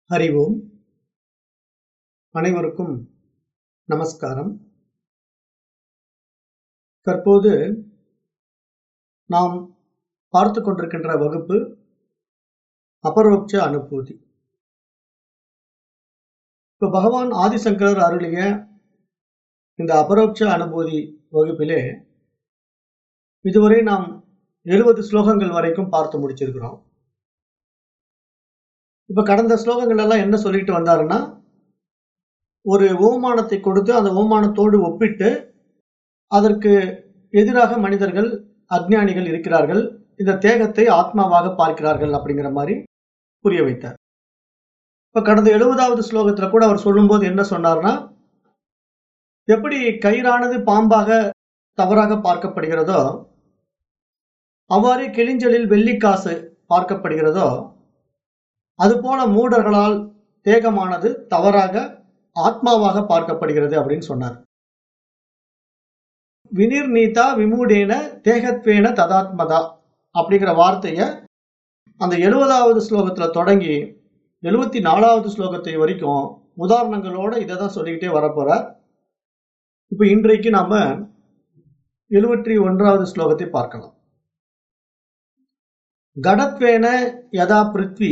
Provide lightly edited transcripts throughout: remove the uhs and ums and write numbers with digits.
ஹரி ஓம். அனைவருக்கும் நமஸ்காரம். தற்போது நாம் பார்த்து கொண்டிருக்கின்ற வகுப்பு அபரோக்ஷ அனுபூதி. இப்போ பகவான் ஆதிசங்கரர் அருளிய இந்த அபரோக்ஷ அனுபூதி வகுப்பிலே இதுவரை நாம் 70 ஸ்லோகங்கள் வரைக்கும் பார்த்து முடிச்சிருக்கிறோம். இப்ப கடந்த ஸ்லோகங்கள் எல்லாம் என்ன சொல்லிட்டு வந்தாருன்னா, ஒரு ஓமானத்தை கொடுத்து அந்த ஓமானத்தோடு ஒப்பிட்டு அதற்கு எதிராக மனிதர்கள் அஞ்ஞானிகள் இருக்கிறார்கள், இந்த தேகத்தை ஆத்மாவாக பார்க்கிறார்கள் அப்படிங்கிற மாதிரி புரிய வைத்தார். இப்ப கடந்த 70வது ஸ்லோகத்துல கூட அவர் சொல்லும்போது என்ன சொன்னார்னா, எப்படி கயிறானது பாம்பாக தவறாக பார்க்கப்படுகிறதோ அவ்வாறே கிளிஞ்சலில் வெள்ளிக்காசு பார்க்கப்படுகிறதோ அதுபோல மூடர்களால் தேகமானது தவறாக ஆத்மாவாக பார்க்கப்படுகிறது அப்படின்னு சொன்னார். வினிர் நீதா விமூடேன தேகத்வேன ததாத்மதா அப்படிங்கிற வார்த்தைய அந்த 70வது ஸ்லோகத்துல தொடங்கி 74வது ஸ்லோகத்தை வரைக்கும் உதாரணங்களோட இதை தான் சொல்லிக்கிட்டே வரப்போறார். இப்ப இன்றைக்கு நாம 71வது ஸ்லோகத்தை பார்க்கலாம். கடத்வேன யதா பிருத்வி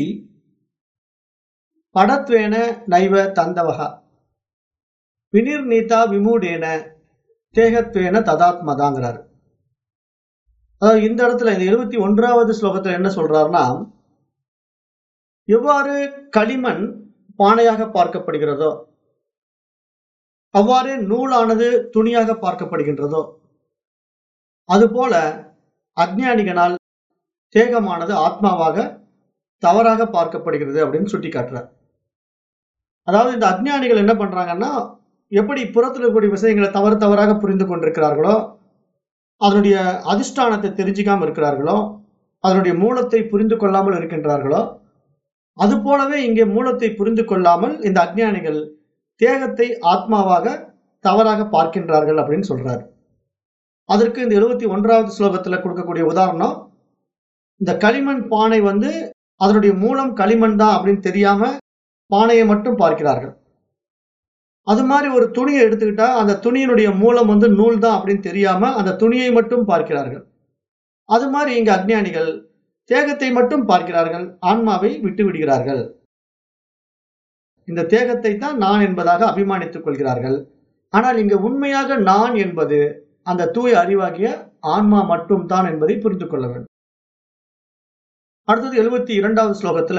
படத்வேன நைவ தந்தவகா வினிர் நீதா விமூடேன தேகத்வேன ததாத்மதாங்கிறார். அதாவது இந்த இடத்துல இந்த 71வது ஸ்லோகத்துல என்ன சொல்றாருன்னா, எவ்வாறு களிமண் பானையாக பார்க்கப்படுகிறதோ அவ்வாறே நூலானது துணியாக பார்க்கப்படுகின்றதோ அதுபோல அஞ்ஞானிகளால் தேகமானது ஆத்மாவாக தவறாக பார்க்கப்படுகிறது அப்படின்னு சுட்டி காட்டுறார். அதாவது இந்த அஞ்ஞானிகள் என்ன பண்றாங்கன்னா, எப்படி புறத்தில் இருக்கக்கூடிய விஷயங்களை தவறாக புரிந்து கொண்டிருக்கிறார்களோ, அதனுடைய அதிஷ்டானத்தை தெரிஞ்சுக்காம இருக்கிறார்களோ, அதனுடைய மூலத்தை புரிந்து கொள்ளாமல் இருக்கின்றார்களோ, அது போலவே இங்கே மூலத்தை புரிந்து கொள்ளாமல் இந்த அஞ்ஞானிகள் தேகத்தை ஆத்மாவாக தவறாக பார்க்கின்றார்கள் அப்படின்னு சொல்றாரு. அதற்கு இந்த 71வது ஸ்லோகத்துல கொடுக்கக்கூடிய உதாரணம், இந்த களிமண் பானை அதனுடைய மூலம் களிமண் தான் அப்படின்னு தெரியாம பானையை மட்டும் பார்க்கிறார்கள். அது மாதிரி ஒரு துணியை எடுத்துக்கிட்டா அந்த துணியினுடைய மூலம் நூல் தான் அப்படின்னு தெரியாம அந்த துணியை மட்டும் பார்க்கிறார்கள். அது மாதிரி இங்க அஞ்ஞானிகள் தேகத்தை மட்டும் பார்க்கிறார்கள், ஆன்மாவை விட்டு விடுகிறார்கள். இந்த தேகத்தை தான் நான் என்பதாக அபிமானித்துக் கொள்கிறார்கள். ஆனால் இங்க உண்மையாக நான் என்பது அந்த தூய அறிவாகிய ஆன்மா மட்டும் தான் என்பதை புரிந்து கொள்ள வேண்டும். அடுத்தது 72வது ஸ்லோகத்துல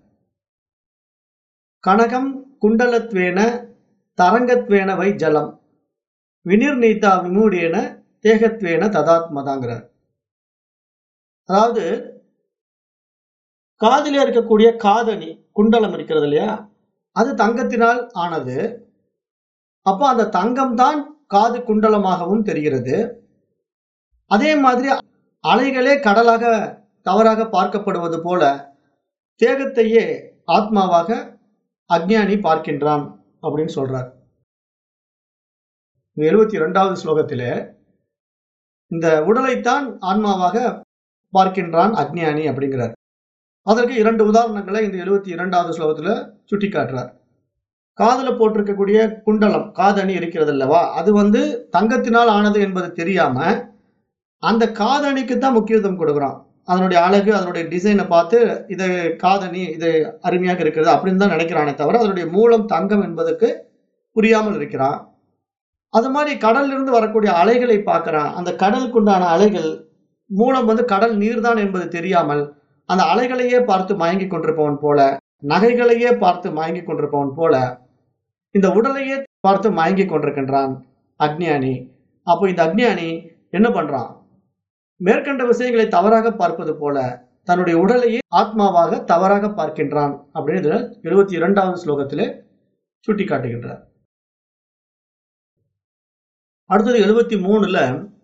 கனகம் குண்டலத்வேன தரங்கத்வேன வை ஜலம் வினிர் நீதா விமூடேன தேகத்வேன ததாத்மதாங்கிறார். அதாவது காதிலே இருக்கக்கூடிய காதணி குண்டலம் இருக்கிறது இல்லையா, அது தங்கத்தினால் ஆனது. அப்போ அந்த தங்கம் தான் காது குண்டலமாகவும் தெரிகிறது. அதே மாதிரி அலைகளே கடலாக தவறாக பார்க்கப்படுவது போல தேகத்தையே ஆத்மாவாக அஞ்ஞானி பார்க்கின்றான் அப்படின்னு சொல்றார். 72வது ஸ்லோகத்திலே இந்த உடலைத்தான் ஆன்மாவாக பார்க்கின்றான் அஞ்ஞானி அப்படிங்கிறார். அதற்கு 2 உதாரணங்களை இந்த 72வது ஸ்லோகத்துல சுட்டி காட்டுறார். காதுல போட்டிருக்கக்கூடிய குண்டலம் காதணி இருக்கிறது அல்லவா, அது தங்கத்தினால் ஆனது என்பது தெரியாம அந்த காதணிக்கு தான் முக்கியத்துவம் கொடுக்குறான். அதனுடைய அழகு, அதனுடைய டிசைனை பார்த்து இது காதணி, இது அருமையாக இருக்கிறது அப்படின்னு தான் நினைக்கிறானே தவிர அதனுடைய மூலம் தங்கம் என்பதற்கு புரியாமல் இருக்கிறான். அது மாதிரி கடல்ல இருந்து வரக்கூடிய அலைகளை பார்க்கிறான். அந்த கடலுக்குண்டான அலைகள் மூலம் கடல் நீர்தான் என்பது தெரியாமல் அந்த அலைகளையே பார்த்து மயங்கி கொண்டிருப்பவன் போல, நகைகளையே பார்த்து மயங்கி கொண்டிருப்பவன் போல இந்த உடலையே பார்த்து மயங்கி கொண்டிருக்கின்றான் அஞ்ஞானி. அப்போ இந்த அஞ்ஞானி என்ன பண்றான், மேற்கண்ட விஷயங்களை தவறாக பார்ப்பது போல தன்னுடைய உடலையே ஆத்மாவாக தவறாக பார்க்கின்றான் அப்படின்னு 72வது ஸ்லோகத்திலே சுட்டி காட்டுகின்றார். அடுத்தது 73ல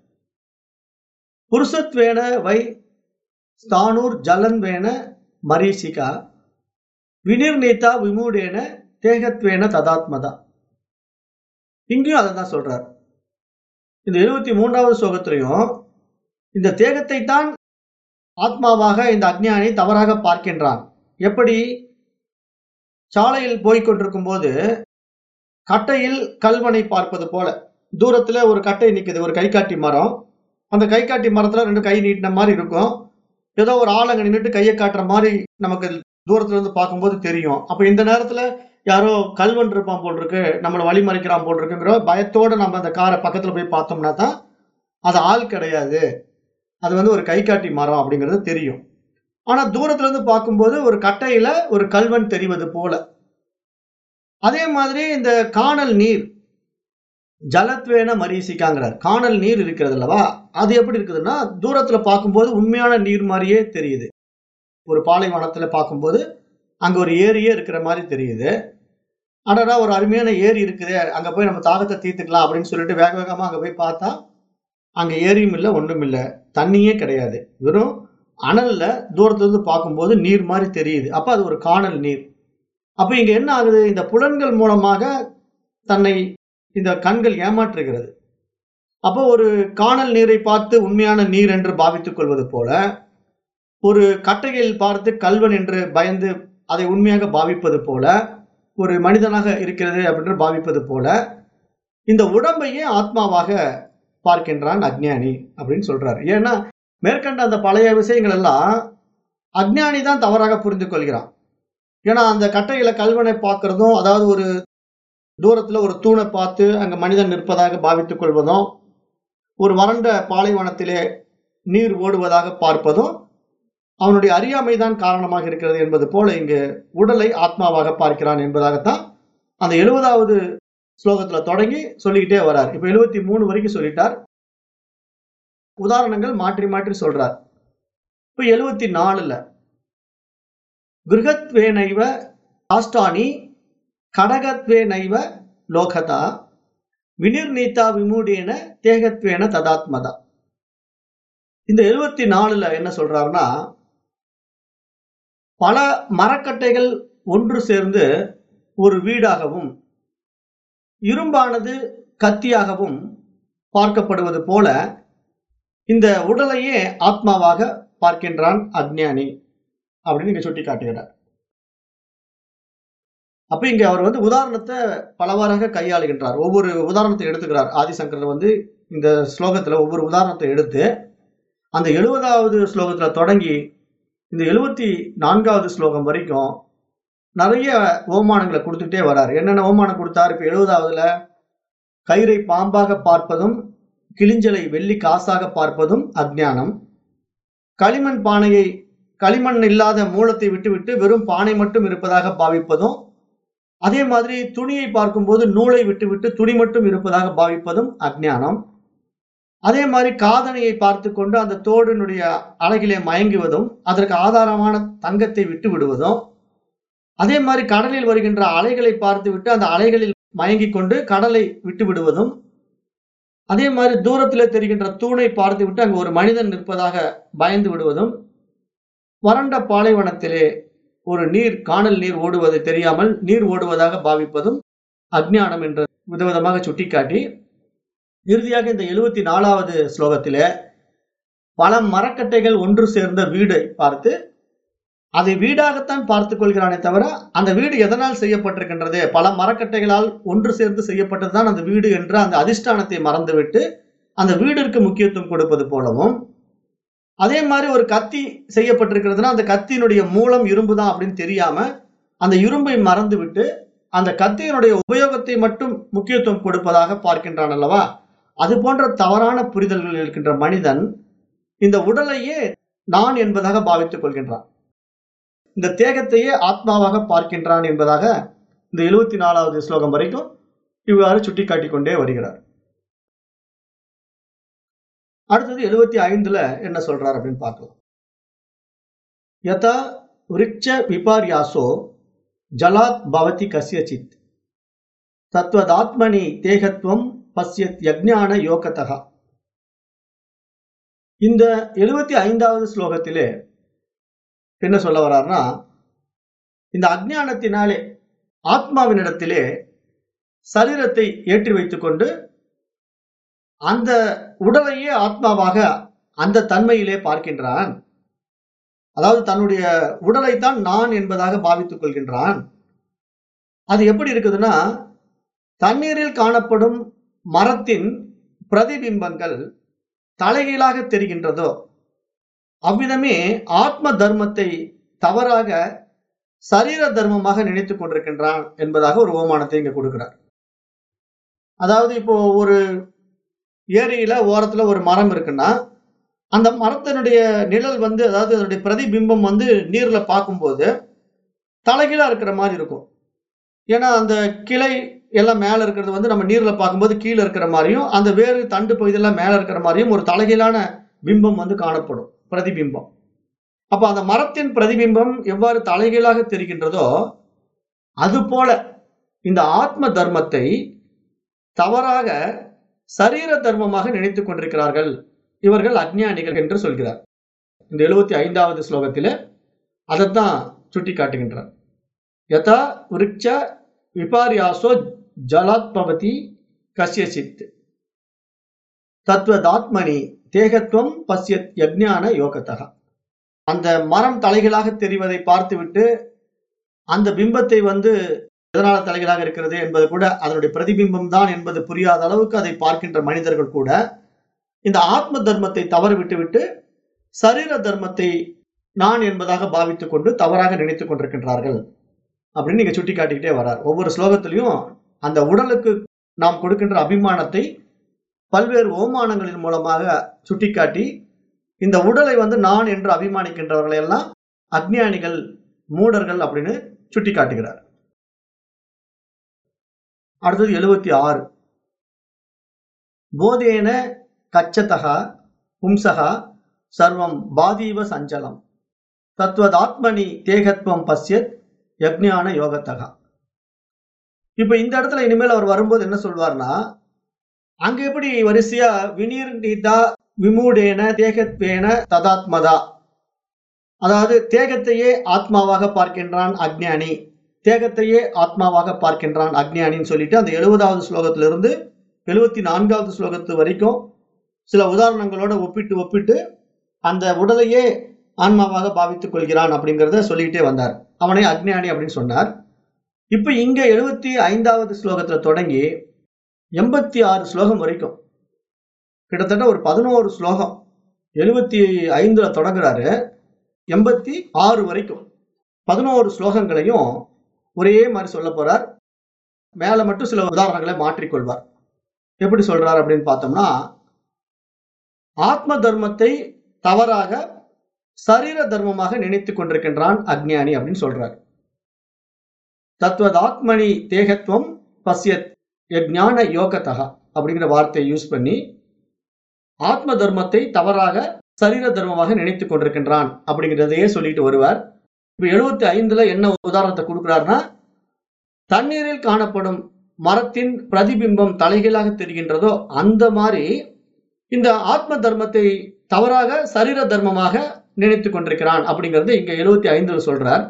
புருஷத்வேன வை ஸ்தானூர் ஜலன்வேன மரீசிகா வினிர் நீதா விமூடேன தேகத்வேன ததாத்மதா. இங்கேயும் அதை தான் சொல்றார். இந்த 73வது ஸ்லோகத்திலையும் இந்த தேகத்தை தான் ஆத்மாவாக இந்த அஞ்ஞானி தவறாக பார்க்கின்றான். எப்படி சாலையில் போய்கொண்டிருக்கும் போது கட்டையில் கல்வனை பார்ப்பது போல, தூரத்துல ஒரு கட்டை நிக்குது, ஒரு கைகாட்டி மரம். அந்த கைகாட்டி மரத்துல 2 கை நீட்டின மாதிரி இருக்கும். ஏதோ ஒரு ஆள் அங்க நின்னுட்டு கையை காட்டுற மாதிரி நமக்கு தூரத்துல இருந்து பார்க்கும்போது தெரியும். அப்ப இந்த நேரத்துல யாரோ கல்வன் இருப்பான் போல் இருக்கு, நம்மளை வழிமறிக்கிறான் போல் இருக்குங்கிற பயத்தோட நம்ம அந்த காரை பக்கத்துல போய் பார்த்தோம்னா தான் அது ஆள் கிடையாது, அது வந்து ஒரு கைகாட்டி மரம் அப்படிங்கிறது தெரியும். ஆனா தூரத்துல இருந்து பார்க்கும்போது ஒரு கட்டையில ஒரு கல்வன் தெரிவது போல. அதே மாதிரி இந்த காணல் நீர், ஜலத்வேன மரீசிக்காங்கிறார். காணல் நீர் இருக்கிறது அல்லவா, அது எப்படி இருக்குதுன்னா தூரத்துல பார்க்கும்போது உண்மையான நீர் மாதிரியே தெரியுது. ஒரு பாலைவனத்துல பார்க்கும்போது அங்க ஒரு ஏரியே இருக்கிற மாதிரி தெரியுது. அடடா, ஒரு அருமையான ஏரி இருக்குது, அங்க போய் நம்ம தாகத்தை தீர்த்துக்கலாம் அப்படின்னு சொல்லிட்டு வேக வேகமா அங்க போய் பார்த்தா அங்க ஏரியும் இல்லை, ஒன்றும் இல்லை, தண்ணியே கிடையாது. வெறும் அனல்ல தூரத்துல இருந்து பார்க்கும்போது நீர் மாதிரி தெரியுது. அப்ப அது ஒரு காணல் நீர். அப்ப இங்க என்ன ஆகுது, இந்த புலன்கள் மூலமாக தன்னை இந்த கண்கள் ஏமாற்றுகிறது. அப்போ ஒரு காணல் நீரை பார்த்து உண்மையான நீர் என்று பாவித்துக் கொள்வது போல, ஒரு கட்டையில் பார்த்து கல்வன் என்று பயந்து அதை உண்மையாக பாவிப்பது போல, ஒரு மனிதனாக இருக்கிறது அப்படின்னு பாவிப்பது போல, இந்த உடம்பையே ஆத்மாவாக பார்க்கின்றான் அஜ்ஞானி அப்படின்னு சொல்றாரு. ஏன்னா மேற்கண்ட அந்த பழைய விஷயங்கள் எல்லாம் அஜ்ஞானி தான் தவறாக புரிந்து கொள்கிறான். ஏன்னா அந்த கட்டையில கல்வனை பார்க்கிறதும், அதாவது ஒரு தூரத்துல ஒரு தூணை பார்த்து அங்க மனிதன் நிற்பதாக பாவித்துக் கொள்வதும், ஒரு வறண்ட பாலைவனத்திலே நீர் ஓடுவதாக பார்ப்பதும் அவனுடைய அறியாமைதான் காரணமாக இருக்கிறது என்பது போல இங்கு உடலை ஆத்மாவாக பார்க்கிறான் என்பதாகத்தான் அந்த 70வது ஸ்லோகத்துல தொடங்கி சொல்லிக்கிட்டே வர்றார். இப்ப 73 வரைக்கும் சொல்லிட்டார். உதாரணங்கள் மாற்றி மாற்றி சொல்றார். இப்ப 74ல கிருஹத்வேனைவ காஷ்டானி கடகத்வேனைவ லோகதா வினிர்நீதா விமூடேன தேகத்வேன ததாத்மதா. இந்த 74ல என்ன சொல்றாருன்னா, பல மரக்கட்டைகள் ஒன்று சேர்ந்து ஒரு வீடாகவும் இரும்பானது கத்தியாகவும் பார்க்கப்படுவது போல இந்த உடலையே ஆத்மாவாக பார்க்கின்றான் அஜ்ஞானி அப்படின்னு இங்க சுட்டி காட்டுகிறார். அப்ப இங்க அவர் வந்து உதாரணத்தை பலவாறாக கையாளுகின்றார். ஒவ்வொரு உதாரணத்தை எடுத்துக்கிறார். ஆதிசங்கரர் வந்து இந்த ஸ்லோகத்துல ஒவ்வொரு உதாரணத்தை எடுத்து அந்த 70வது ஸ்லோகத்துல தொடங்கி இந்த 74வது ஸ்லோகம் வரைக்கும் நிறைய ஓமானங்களை கொடுத்துட்டே வர்றாரு. என்னென்ன ஓமானம் கொடுத்தாரு? இப்ப 70வதுல கயிறை பாம்பாக பார்ப்பதும் கிளிஞ்சலை வெள்ளி காசாக பார்ப்பதும் அஜ்ஞானம், களிமண் பானையை களிமண் இல்லாத மூலத்தை விட்டுவிட்டு வெறும் பானை மட்டும் இருப்பதாக பாவிப்பதும், அதே மாதிரி துணியை பார்க்கும்போது நூலை விட்டுவிட்டு துணி மட்டும் இருப்பதாக பாவிப்பதும் அஜ்ஞானம், அதே மாதிரி காதணியை பார்த்து கொண்டு அந்த தோடினுடைய அழகிலே மயங்குவதும் அதற்கு ஆதாரமான தங்கத்தை விட்டு விடுவதும், அதே மாதிரி கடலில் வருகின்ற அலைகளை பார்த்து விட்டு அந்த அலைகளில் மயங்கி கொண்டு கடலை விட்டு விடுவதும், அதே மாதிரி தூரத்திலே தெரிகின்ற தூணை பார்த்து விட்டு அங்கு ஒரு மனிதன் நிற்பதாக பயந்து விடுவதும், வறண்ட பாலைவனத்திலே ஒரு காணல் நீர் ஓடுவது தெரியாமல் நீர் ஓடுவதாக பாவிப்பதும் அஜ்ஞானம் என்ற விதவிதமாக சுட்டிக்காட்டி, இறுதியாக இந்த 74வது ஸ்லோகத்திலே பல மரக்கட்டைகள் ஒன்று சேர்ந்த வீடை பார்த்து அதை வீடாகத்தான் பார்த்துக் கொள்கிறானே தவிர அந்த வீடு எதனால் செய்யப்பட்டிருக்கின்றது, பல மரக்கட்டைகளால் ஒன்று சேர்ந்து செய்யப்பட்டதுதான் அந்த வீடு என்ற அந்த அதிஷ்டானத்தை மறந்துவிட்டு அந்த வீடிற்கு முக்கியத்துவம் கொடுப்பது போலவும், அதே மாதிரி ஒரு கத்தி செய்யப்பட்டிருக்கிறதுனா அந்த கத்தியினுடைய மூலம் இரும்பு தான் அப்படின்னு தெரியாம அந்த இரும்பை மறந்து விட்டு அந்த கத்தியினுடைய உபயோகத்தை மட்டும் முக்கியத்துவம் கொடுப்பதாக பார்க்கின்றான் அல்லவா. அது போன்ற தவறான புரிதல்கள் இருக்கின்ற மனிதன் இந்த உடலையே நான் என்பதாக பாவித்துக் கொள்கின்றான், இந்த தேகத்தையே ஆத்மாவாக பார்க்கின்றான் என்பதாக இந்த 74வது ஸ்லோகம் வரைக்கும் இவ்வாறு சுட்டிக்காட்டிக் கொண்டே வருகிறார். அடுத்தது 75ல என்ன சொல்றார் அப்படின்னு பார்க்கலாம். யதா விருட்ச விபார்யாசோ ஜலாத் பவதி கஸ்யசித் தத்வதாத்மனி தேகத்துவம் பஸ்யத் யஜ்ஞான யோகதஹ. இந்த 75வது ஸ்லோகத்திலே என்ன சொல்ல வர்றார்னா, இந்த அஜ்ஞானத்தினாலே ஆத்மாவினிடத்திலே சரீரத்தை ஏற்றி வைத்துக் கொண்டு அந்த உடலையே ஆத்மாவாக அந்த தன்மையிலே பார்க்கின்றான். அதாவது தன்னுடைய உடலைத்தான் நான் என்பதாக பாவித்துக் கொள்கின்றான். அது எப்படி இருக்குதுன்னா, தண்ணீரில் காணப்படும் மரத்தின் பிரதிபிம்பங்கள் தலைகீழாக தெரிகின்றதோ அவ்விதமே ஆத்ம தர்மத்தை தவறாக சரீர தர்மமாக நினைத்துக் கொண்டிருக்கின்றான் என்பதாக ஒரு ஓமானத்தை இங்க கொடுக்கிறார். அதாவது இப்போ ஒரு ஏரியில ஓரத்துல ஒரு மரம் இருக்குன்னா, அந்த மரத்தினுடைய நிழல் அதாவது அதனுடைய பிரதிபிம்பம் நீர்ல பார்க்கும்போது தலைகீழா இருக்கிற மாதிரி இருக்கும். ஏன்னா அந்த கிளை எல்லாம் மேல இருக்கிறது நம்ம நீர்ல பார்க்கும்போது கீழே இருக்கிற மாதிரியும், அந்த வேறு தண்டு பகுதியெல்லாம் மேல இருக்கிற மாதிரியும் ஒரு தலைகீழான பிம்பம் காணப்படும், பிரதிபிம்பம். அப்ப அந்த மரத்தின் பிரதிபிம்பம் எவ்வாறு தலைகீழாக தெரிகின்றதோ அது போல இந்த ஆத்ம தர்மத்தை தவறாக சரீர தர்மமாக நினைத்துக் கொண்டிருக்கிறார்கள் இவர்கள் அஞ்ஞானிகள் என்று சொல்கிறார். இந்த 75வது ஸ்லோகத்திலே அதைத்தான் சுட்டி காட்டுகின்றார். யதா விருட்ச விபாரியாசோ ஜலாத்பவதி கஸ்யசித் தத்வதாத்மனி தேகத்துவம் பஸ்யத் யஜ்ஞான யோகத்தக. அந்த மரம் தலைகளாக தெரிவதை பார்த்துவிட்டு அந்த பிம்பத்தை எதனால தலைகளாக இருக்கிறது என்பது கூட அதனுடைய பிரதிபிம்பம் தான் என்பது புரியாத அளவுக்கு அதை பார்க்கின்ற மனிதர்கள் கூட இந்த ஆத்ம தர்மத்தை தவறு விட்டுவிட்டு சரீர தர்மத்தை நான் என்பதாக பாவித்துக் கொண்டு தவறாக நினைத்துக் கொண்டிருக்கின்றார்கள் அப்படின்னு நீங்க சுட்டி காட்டிக்கிட்டே வர்றார். ஒவ்வொரு ஸ்லோகத்திலையும் அந்த உடலுக்கு நாம் கொடுக்கின்ற அபிமானத்தை பல்வேறு ஓமானங்களின் மூலமாக சுட்டிக்காட்டி இந்த உடலை நான் என்று அபிமானிக்கின்றவர்களை எல்லாம் அஞ்ஞானிகள், மூடர்கள் அப்படின்னு சுட்டி காட்டுகிறார். அடுத்தது 76. போதேன கச்சதா பும்சகா சர்வம் பாதீவ சஞ்சலம் தத்வதாத்மனி தேகத்துவம் பஸ்யத் யஜ்ஞான யோகத்தகா. இப்ப இந்த இடத்துல இனிமேல் அவர் வரும்போது என்ன சொல்வார்னா, அங்க எப்படி வரிசையா வினீர் நீதா விமூடேன தேகத்வேன ததாத்மதா, அதாவது தேகத்தையே ஆத்மாவாக பார்க்கின்றான் அக்ஞானி, தேகத்தையே ஆத்மாவாக பார்க்கின்றான் அக்ஞானின்னு சொல்லிட்டு அந்த 70வது ஸ்லோகத்திலிருந்து 74வது ஸ்லோகத்து வரைக்கும் சில உதாரணங்களோட ஒப்பிட்டு அந்த உடலையே ஆன்மாவாக பாவித்துக் கொள்கிறான் அப்படிங்கிறத சொல்லிக்கிட்டே வந்தார். அவனை அக்ஞானி அப்படின்னு சொன்னார். இப்ப இங்க 75வது ஸ்லோகத்துல தொடங்கி 86 ஸ்லோகம் வரைக்கும் கிட்டத்தட்ட ஒரு 11 ஸ்லோகம் 75ல தொடங்குறாரு, 86 வரைக்கும் 11 ஸ்லோகங்களையும் ஒரே மாதிரி சொல்ல போறார். மேல மட்டும் சில உதாரணங்களை மாற்றிக்கொள்வார். எப்படி சொல்றார் அப்படின்னு பார்த்தோம்னா, ஆத்ம தர்மத்தை தவறாக சரீர தர்மமாக நினைத்துக் கொண்டிருக்கின்றான் அக்ஞானி அப்படின்னு சொல்றார். தத்வதாத்மனி தேகத்துவம் பஸ்யத் யஜ்ஞான யோகத்தகா அப்படிங்கிற வார்த்தையை யூஸ் பண்ணி ஆத்ம தர்மத்தை தவறாக சரீர தர்மமாக நினைத்துக் கொண்டிருக்கின்றான் அப்படிங்கிறதையே சொல்லிட்டு வருவார். இப்ப 75ல என்ன உதாரணத்தை கொடுக்கிறார்னா, தண்ணீரில் காணப்படும் மரத்தின் பிரதிபிம்பம் தலைகீழாக தெரிகின்றதோ அந்த மாதிரி இந்த ஆத்ம தர்மத்தை தவறாக சரீர தர்மமாக நினைத்துக் கொண்டிருக்கிறான் அப்படிங்கறது இங்க 75ல சொல்றார்.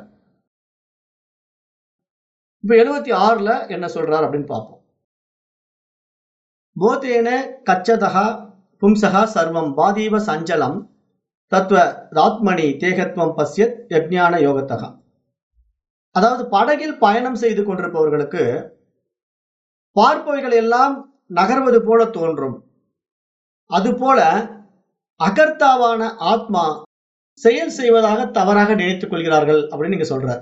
இப்ப 76ல என்ன சொல்றார் அப்படின்னு பார்ப்போம். போதேன கச்சதா பும்சகா சர்வம் பாதீவ சஞ்சலம் தத்வதாத்மனி தேகத்துவம் பஸ்யத் யஜ்ஞான யோகத்தகா. அதாவது படகில் பயணம் செய்து கொண்டிருப்பவர்களுக்கு பார்ப்பவைகள் எல்லாம் நகர்வது போல தோன்றும். அதுபோல அகர்த்தாவான ஆத்மா செயல் செய்வதாக தவறாக நினைத்துக் கொள்கிறார்கள் அப்படின்னு நீங்க சொல்றார்.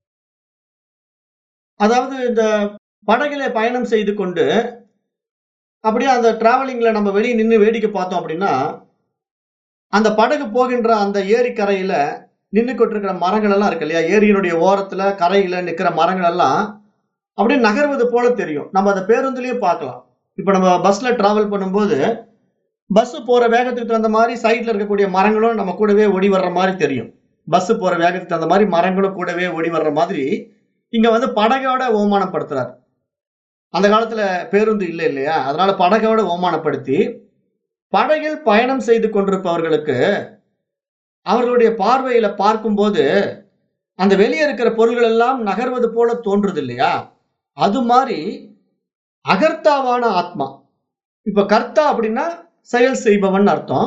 அதாவது இந்த படகில பயணம் செய்து கொண்டு அப்படியே அந்த டிராவலிங்ல நம்ம வெளியே நின்று வேடிக்கை பார்த்தோம் அப்படின்னா, அந்த படகு போகின்ற அந்த ஏரி கரையில நின்று கொண்டிருக்கிற மரங்கள் எல்லாம் இருக்கு இல்லையா, ஏரியினுடைய ஓரத்துல கரையில நிக்கிற மரங்கள் எல்லாம் அப்படியே நகர்வது போல தெரியும். நம்ம அதை பேருந்துலயே பார்க்கலாம். இப்ப நம்ம பஸ்ல டிராவல் பண்ணும்போது பஸ் போற வேகத்துக்கு தகுந்த மாதிரி சைட்ல இருக்கக்கூடிய மரங்களும் நம்ம கூடவே ஓடி வர்ற மாதிரி தெரியும். பஸ் போற வேகத்துக்கு தகுந்த மாதிரி மரங்களும் கூடவே ஓடி வர்ற மாதிரி இங்க படகோட ஓமானப்படுத்துறாரு. அந்த காலத்துல பேருந்து இல்லை இல்லையா, அதனால படகோட ஓமானப்படுத்தி படகில் பயணம் செய்து கொண்டிருப்பவர்களுக்கு அவர்களுடைய பார்வையில பார்க்கும்போது அந்த வெளியே இருக்கிற பொருள்கள் எல்லாம் நகர்வது போல தோன்றுது இல்லையா, அது மாதிரி அகர்த்தாவான ஆத்மா. இப்ப கர்த்தா அப்படின்னா செயல் செய்பவன் அர்த்தம்,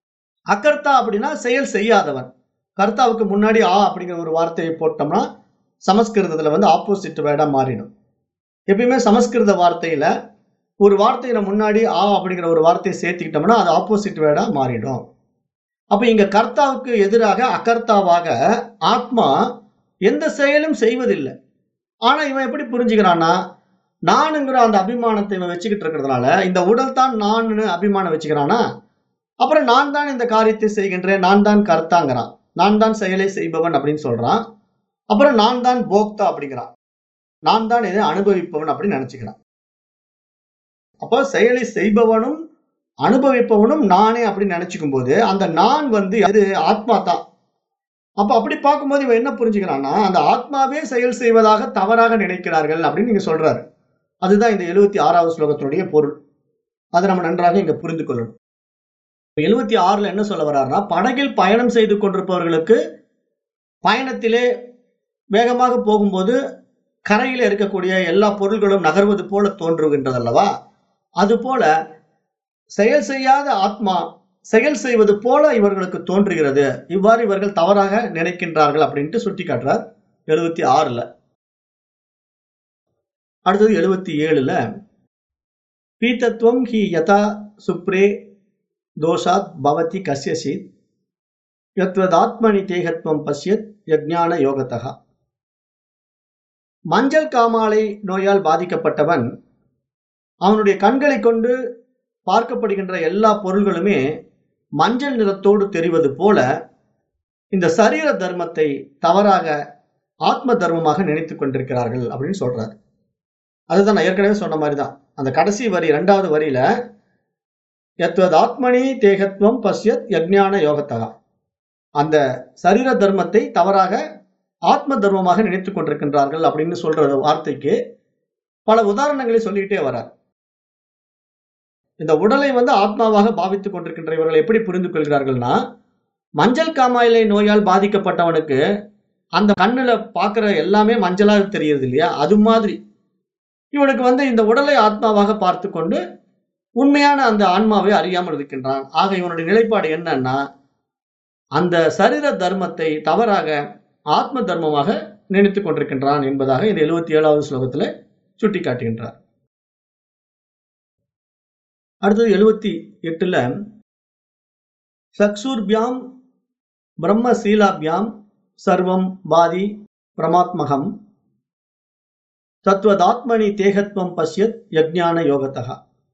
அகர்த்தா அப்படின்னா செயல் செய்யாதவன். கர்த்தாவுக்கு முன்னாடி அப்படிங்கிற ஒரு வார்த்தையை போட்டோம்னா சமஸ்கிருதத்துல வந்து ஆப்போசிட் வேர்டா மாறிடும். எப்பயுமே சமஸ்கிருத வார்த்தையில ஒரு வார்த்தையில முன்னாடி ஆ அப்படிங்கிற ஒரு வார்த்தையை சேர்த்துக்கிட்டோம்னா அது ஆப்போசிட் வேர்டா மாறிடும். அப்ப இங்க கர்த்தாவுக்கு எதிராக அகர்த்தாவாக ஆத்மா எந்த செயலும் செய்வதில்லை. ஆனா இவன் எப்படி புரிஞ்சுக்கிறான்னா, நானுங்கிற அந்த அபிமானத்தை இவன் வச்சுக்கிட்டு இருக்கிறதுனால இந்த உடல் தான் நான் அபிமானம் வச்சுக்கிறானா, அப்புறம் நான் தான் இந்த காரியத்தை செய்கின்றேன், நான் தான் கர்த்தாங்கிறான், நான் தான் செயலை செய்பவன் அப்படின்னு சொல்றான். அப்புறம் நான் தான் போக்தா அப்படிங்கிறான், நான் தான் இதை அனுபவிப்பவன் அப்படின்னு நினைச்சுக்கிறான். அப்போ செயலை செய்பவனும் அனுபவிப்பவனும் நானே அப்படின்னு நினைச்சுக்கும் போது அந்த நான் வந்து அது ஆத்மா தான். அப்ப அப்படி பார்க்கும்போது இவன் என்ன புரிஞ்சுக்கிறான்னா, அந்த ஆத்மாவே செயல் செய்வதாக தவறாக நினைக்கிறார்கள் அப்படின்னு நீங்க சொல்றாரு. அதுதான் இந்த 76வது ஸ்லோகத்தினுடைய பொருள். அதை நம்ம நன்றாக இங்க புரிந்து கொள்ளணும். 76ல என்ன சொல்ல வர்றாருன்னா, படகில் பயணம் செய்து கொண்டிருப்பவர்களுக்கு பயணத்திலே வேகமாக போகும்போது கரையில இருக்கக்கூடிய எல்லா பொருள்களும் நகர்வது போல தோன்றுகின்றது அல்லவா, அது போல செயல் செய்யாத ஆத்மா செயல் செய்வது போல இவர்களுக்கு தோன்றுகிறது, இவ்வாறு இவர்கள் தவறாக நினைக்கின்றார்கள் அப்படின்ட்டு சுட்டி காட்டுறார் 76ல. அடுத்தது 77ல பீதத்வம் ஹி யதா சுப்ரே தோஷாத் பவதி கஸ்யசித் யத்வதாத்மனி தேகத்வம் பஷ்யத் யஜ்ஞான யோகதஹ. மஞ்சள் காமாலை நோயால் பாதிக்கப்பட்டவன் அவனுடைய கண்களை கொண்டு பார்க்கப்படுகின்ற எல்லா பொருள்களுமே மஞ்சள் நிறத்தோடு தெரிவது போல இந்த சரீர தர்மத்தை தவறாக ஆத்ம தர்மமாக நினைத்துக் கொண்டிருக்கிறார்கள் அப்படின்னு சொல்றாரு. அதுதான் நான் ஏற்கனவே சொன்ன மாதிரிதான். அந்த கடைசி வரி 2வது வரியில யத்வத் ஆத்மனி தேகத்வம் பஷ்யத் யஜ்ஞான யோகத்தகா, அந்த சரீர தர்மத்தை தவறாக ஆத்ம தர்மமாக நினைத்துக் கொண்டிருக்கின்றார்கள் அப்படின்னு சொல்ற வார்த்தைக்கு பல உதாரணங்களை சொல்லிட்டே வரார். இந்த உடலை வந்து ஆத்மாவாக பாவித்துக் கொண்டிருக்கின்ற இவர்கள் எப்படி புரிந்து கொள்கிறார்கள்னா, மஞ்சள் காமாலை நோயால் பாதிக்கப்பட்டவனுக்கு அந்த கண்ணுல பாக்குற எல்லாமே மஞ்சளா தெரியுது இல்லையா, அது மாதிரி இவனுக்கு வந்து இந்த உடலை ஆத்மாவாக பார்த்து கொண்டு உண்மையான அந்த ஆன்மாவை அறியாமல் இருக்கின்றான். ஆக இவனுடைய நிலைப்பாடு என்னன்னா, அந்த சரீர தர்மத்தை தவறாக ஆத்ம தர்மமாக நினைத்துக் கொண்டிருக்கின்றான் என்பதாக இந்த 77வது ஸ்லோகத்துல சுட்டி காட்டுகின்றார். அடுத்தது 78ல சக்ஷுர்பியாம் பிரம்மசீலாபியாம் சர்வம் பாதி பிரமாத்மகம் தத்வதாத்மனி தேகத்வம் பஷ்யத் யஜ்ஞான யோகதஹ.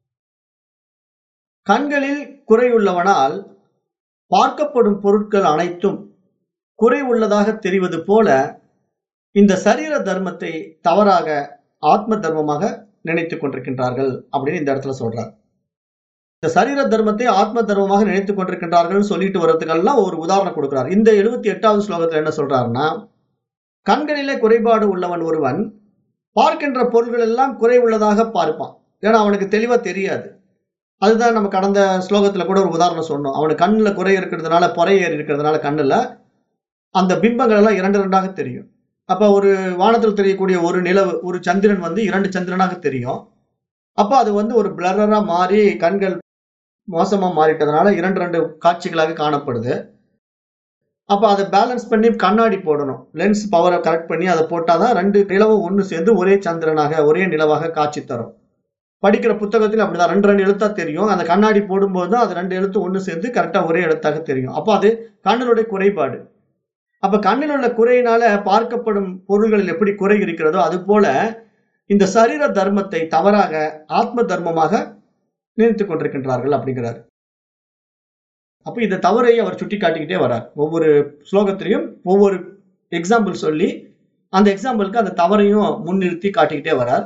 கண்களில் குறையுள்ளவனால் பார்க்கப்படும் பொருட்கள் அனைத்தும் குறை உள்ளதாக தெரிவது போல இந்த சரீர தர்மத்தை தவறாக ஆத்ம தர்மமாக நினைத்துக் கொண்டிருக்கின்றார்கள் அப்படின்னு இந்த இடத்துல சொல்றார். இந்த சரீர தர்மத்தை ஆத்ம தர்மமாக நினைத்துக் கொண்டிருக்கின்றார்கள் சொல்லிட்டு வர்றதுக்கெல்லாம் ஒரு உதாரணம் கொடுக்கிறார். இந்த 78வது ஸ்லோகத்துல என்ன சொல்றாருன்னா, கண்களிலே குறைபாடு உள்ளவன் ஒருவன் பார்க்கின்ற பொருள்கள் எல்லாம் குறை உள்ளதாக பார்ப்பான். ஏன்னா அவனுக்கு தெளிவா தெரியாது. அதுதான் நம்ம கடந்த ஸ்லோகத்துல கூட ஒரு உதாரணம் சொன்னோம். அவனுக்கு கண்ணுல குறை இருக்கிறதுனால, பொறை ஏறி இருக்கிறதுனால கண்ணுல அந்த பிம்பங்கள் எல்லாம் 2 தெரியும். அப்ப ஒரு வானத்தில் தெரியக்கூடிய ஒரு நிலவு, ஒரு சந்திரன் வந்து 2 சந்திரனாக தெரியும். அப்ப அது வந்து ஒரு பிளரரா மாறி கண்கள் மோசமா மாறிட்டதுனால 2 காட்சிகளாக காணப்படுது. அப்ப அதை பேலன்ஸ் பண்ணி கண்ணாடி போடணும். லென்ஸ் பவரை கரெக்ட் பண்ணி அதை போட்டாதான் 2 நிலவும் ஒண்ணு சேர்ந்து ஒரே சந்திரனாக ஒரே நிலவாக காட்சி தரும். படிக்கிற புத்தகத்தில் அப்படிதான் 2 எழுத்தா தெரியும். அந்த கண்ணாடி போடும்போது தான் அது 2 எழுத்து ஒண்ணு சேர்ந்து கரெக்டா ஒரே எழுத்தாக தெரியும். அப்ப அது கண்ணினுடைய குறைபாடு. அப்ப கண்ணில் உள்ள குறையினால பார்க்கப்படும் பொருள்களில் எப்படி குறை இருக்கிறதோ அது போல இந்த சரீர தர்மத்தை தவறாக ஆத்ம தர்மமாக நினைத்துக் கொண்டிருக்கின்றார்கள் அப்படிங்கிறார். அப்ப இந்த தவறை அவர் சுட்டி காட்டிக்கிட்டே வரார். ஒவ்வொரு ஸ்லோகத்திலையும் ஒவ்வொரு எக்ஸாம்பிள் சொல்லி அந்த எக்ஸாம்பிளுக்கு அந்த தவறையும் முன்னிறுத்தி காட்டிக்கிட்டே வரார்.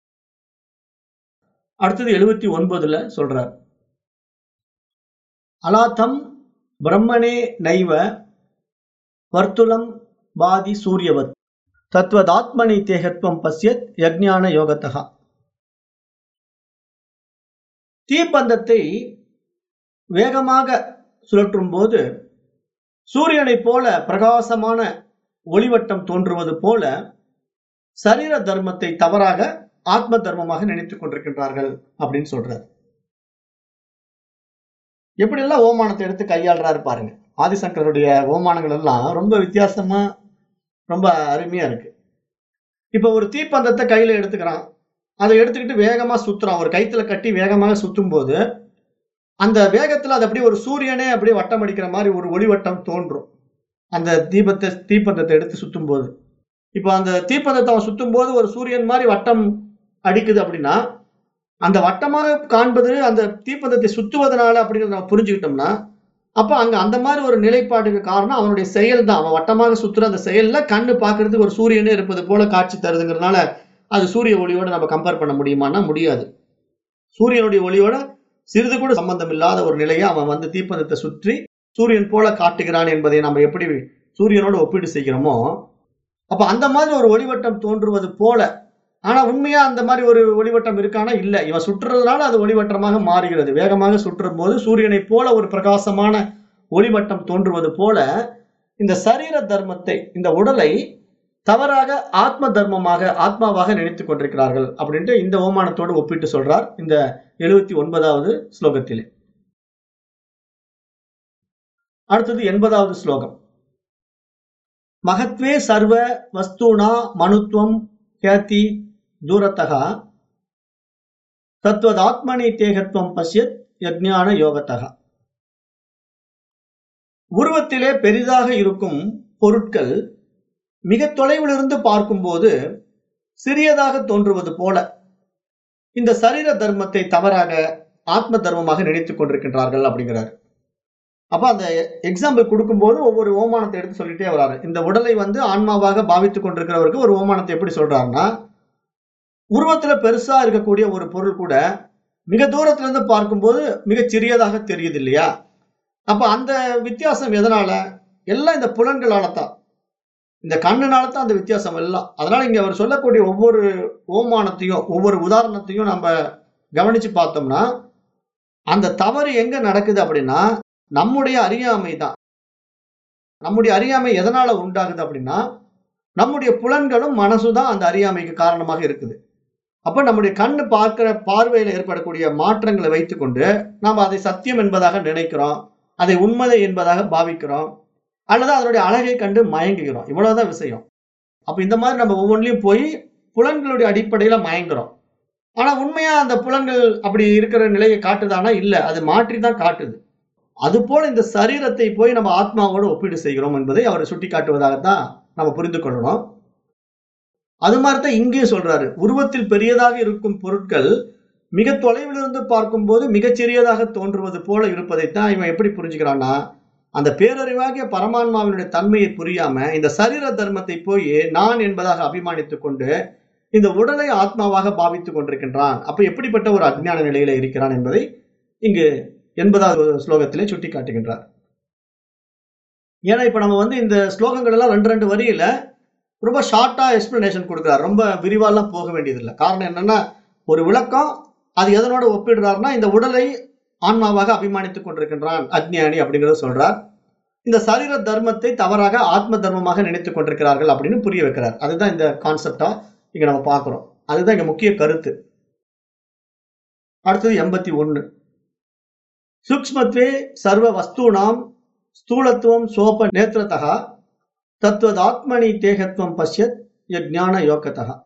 அடுத்தது 79ல சொல்றார், அலாத்தம் பிரம்மனே நைவ வர்த்துலம் பாதி சூரியவத் தத்வதாத்மனி தேகத்வம் பஷ்யத் யஜ்ஞான யோகதஹ. தீப்பந்தத்தை வேகமாக சுழற்றும் போது சூரியனை போல பிரகாசமான ஒளிவட்டம் தோன்றுவது போல சரீர தர்மத்தை தவறாக ஆத்ம தர்மமாக நினைத்துக் கொண்டிருக்கின்றார்கள் அப்படின்னு சொல்றார். எப்படி எல்லாம் ஓமானத்தை எடுத்து கையாளுறாரு பாருங்க. ஆதிசங்கருடைய ஓமானங்கள் எல்லாம் ரொம்ப வித்தியாசமா ரொம்ப அருமையா இருக்கு. இப்ப ஒரு தீப்பந்தத்தை கையில எடுத்துக்கிறான், அதை எடுத்துக்கிட்டு வேகமா சுத்துறான். ஒரு கயித்துல கட்டி வேகமாக சுத்தும் போது அந்த வேகத்துல அது அப்படியே ஒரு சூரியனே அப்படியே வட்டம் அடிக்கிற மாதிரி ஒரு ஒளிவட்டம் தோன்றும். அந்த தீப்பந்தத்தை எடுத்து சுத்தும் போது, இப்ப அந்த தீப்பந்தத்தை அவன் சுத்தும் போது ஒரு சூரியன் மாதிரி வட்டம் அடிக்குது அப்படின்னா, அந்த வட்டமாக காண்பது அந்த தீப்பந்தத்தை சுத்துவதனால அப்படிங்கிறத நம்ம புரிஞ்சுக்கிட்டோம்னா, அப்ப அங்க அந்த மாதிரி ஒரு நிலைப்பாட்டுக்கு காரணம் அவனுடைய செயல் தான். அவன் வட்டமாக சுத்துற அந்த செயல்ல கண்ணு பார்க்கிறதுக்கு ஒரு சூரியனே இருப்பது போல காட்சி தருதுங்கிறதுனால, அது சூரிய ஒளியோட நம்ம கம்பேர் பண்ண முடியுமான்னா முடியாது. சூரியனுடைய ஒளியோட சிறிது கூட சம்பந்தம் இல்லாத ஒரு நிலையை அவன் வந்து தீப்பந்தத்தை சுற்றி சூரியன் போல காட்டுகிறான் என்பதை நம்ம எப்படி சூரியனோட ஒப்பீடு செய்கிறோமோ, அப்ப அந்த மாதிரி ஒரு ஒளிவட்டம் தோன்றுவது போல. ஆனா உண்மையா அந்த மாதிரி ஒரு ஒளிவட்டம் இருக்கானா இல்ல. இவன் சுற்றுறதுனால அது ஒளிவட்டமாக மாறுகிறது. வேகமாக சுற்றும் போது சூரியனை போல ஒரு பிரகாசமான ஒளிவட்டம் தோன்றுவது போல இந்த சரீர தர்மத்தை, இந்த உடலை தவறாக ஆத்ம தர்மமாக ஆத்மாவாக நினைத்துக் கொண்டிருக்கிறார்கள் அப்படின்ட்டு இந்த ஓமானத்தோடு ஒப்பிட்டு சொல்றார் இந்த 79வது ஸ்லோகத்திலே. அடுத்தது 80வது ஸ்லோகம். மகத்வே சர்வ வஸ்தூனா மனுத்வம் ஹேதி தூரத்தகா தத்வதாத்மனி தேகத்வம் பஷ்யத் யஜ்ஞான யோகத்தகா. உருவத்திலே பெரிதாக இருக்கும் பொருட்கள் மிக தொலைவிலிருந்து பார்க்கும்போது சிறியதாக தோன்றுவது போல இந்த சரீர தர்மத்தை தவறாக ஆத்ம தர்மமாக நினைத்துக் கொண்டிருக்கின்றார்கள் அப்படிங்கிறார். அப்ப அந்த எக்ஸாம்பிள் கொடுக்கும்போது ஒவ்வொரு ஓமானத்தை எடுத்து சொல்லிட்டே வராரு. இந்த உடலை வந்து ஆன்மாவாக பாவித்துக் கொண்டிருக்கிறவருக்கு ஒரு ஓமானத்தை எப்படி சொல்றாருன்னா, உருவத்துல பெருசா இருக்கக்கூடிய ஒரு பொருள் கூட மிக தூரத்துல இருந்து பார்க்கும்போது மிகச் சிறியதாக தெரியுது இல்லையா? அப்ப அந்த வித்தியாசம் எதனால? எல்லாம் இந்த புலன்களால தான், இந்த கண்ணுனால தான் அந்த வித்தியாசம் எல்லாம். அதனால இங்க அவர் சொல்லக்கூடிய ஒவ்வொரு ஓமானத்தையும் ஒவ்வொரு உதாரணத்தையும் நம்ம கவனிச்சு பார்த்தோம்னா, அந்த தவறு எங்க நடக்குது அப்படின்னா நம்முடைய அறியாமை தான். நம்முடைய அறியாமை எதனால உண்டாகுது அப்படின்னா, நம்முடைய புலன்களும் மனசுதான் அந்த அறியாமைக்கு காரணமாக இருக்குது. அப்ப நம்முடைய கண்ணு பார்க்கிற பார்வையில ஏற்படக்கூடிய மாற்றங்களை வைத்துக்கொண்டு நாம் அதை சத்தியம் என்பதாக நினைக்கிறோம், அதை உண்மை என்பதாக பாவிக்கிறோம், அல்லது அதனுடைய அழகை கண்டு மயங்குகிறோம். இவ்வளவுதான் விஷயம். அப்ப இந்த மாதிரி நம்ம ஒவ்வொன்றிலையும் போய் புலன்களுடைய அடிப்படையில மயங்குறோம். ஆனா உண்மையா அந்த புலன்கள் அப்படி இருக்கிற நிலையை காட்டுதானா? இல்ல, அது மாற்றிதான் காட்டுது. அது போல இந்த சரீரத்தை போய் நம்ம ஆத்மாவோடு ஒப்பீடு செய்கிறோம் என்பதை அவர் சுட்டி காட்டுவதாகத்தான் நம்ம புரிந்து கொள்ளணும். அது மாதிரிதான் இங்கேயும் சொல்றாரு. உருவத்தில் பெரியதாக இருக்கும் பொருட்கள் மிக தொலைவிலிருந்து பார்க்கும் போது மிகச் சிறியதாக தோன்றுவது போல இருப்பதைத்தான் இவன் எப்படி புரிஞ்சுக்கிறான்னா, அந்த பேரறிவாகிய பரமான்மாவினுடைய தன்மையை புரியாம இந்த சரீர தர்மத்தை போய் நான் என்பதாக அபிமானித்துக் கொண்டு இந்த உடலை ஆத்மாவாக பாவித்துக் கொண்டிருக்கின்றான். அப்ப எப்படிப்பட்ட ஒரு அஞ்ஞான நிலையில இருக்கிறான் என்பதை இங்கு 80வது ஸ்லோகத்திலே சுட்டி காட்டுகின்றார். ஏன்னா இப்ப நம்ம வந்து இந்த ஸ்லோகங்கள் எல்லாம் 2 வரியில ரொம்ப ஷார்ட்டா எக்ஸ்பிளனேஷன் கொடுக்கிறார். ரொம்ப விரிவாலாம் போக வேண்டியதில்லை. காரணம் என்னன்னா, ஒரு விளக்கம் அது எதனோட ஒப்பிடுறாருன்னா, இந்த உடலை ஆன்மாவாக அபிமானித்துக் கொண்டிருக்கின்றான் அஞ்ஞானி அப்படிங்கிறத சொல்றார். இந்த சரீர தர்மத்தை தவறாக ஆத்ம தர்மமாக நினைத்துக் கொண்டிருக்கிறார்கள் அப்படின்னு புரிய வைக்கிறார். அதுதான் இந்த கான்செப்டா இங்க நம்ம பார்க்கிறோம். அதுதான் இங்க முக்கிய கருத்து. அடுத்தது 81. சூக்ஷ்மத்வே சர்வ வஸ்தூனாம் ஸ்தூலத்துவம் சோப நேத்திரதா தத்வதாத்மனி தேகத்துவம் பஷ்யத் யஜ்ஞான யோகத்தகா.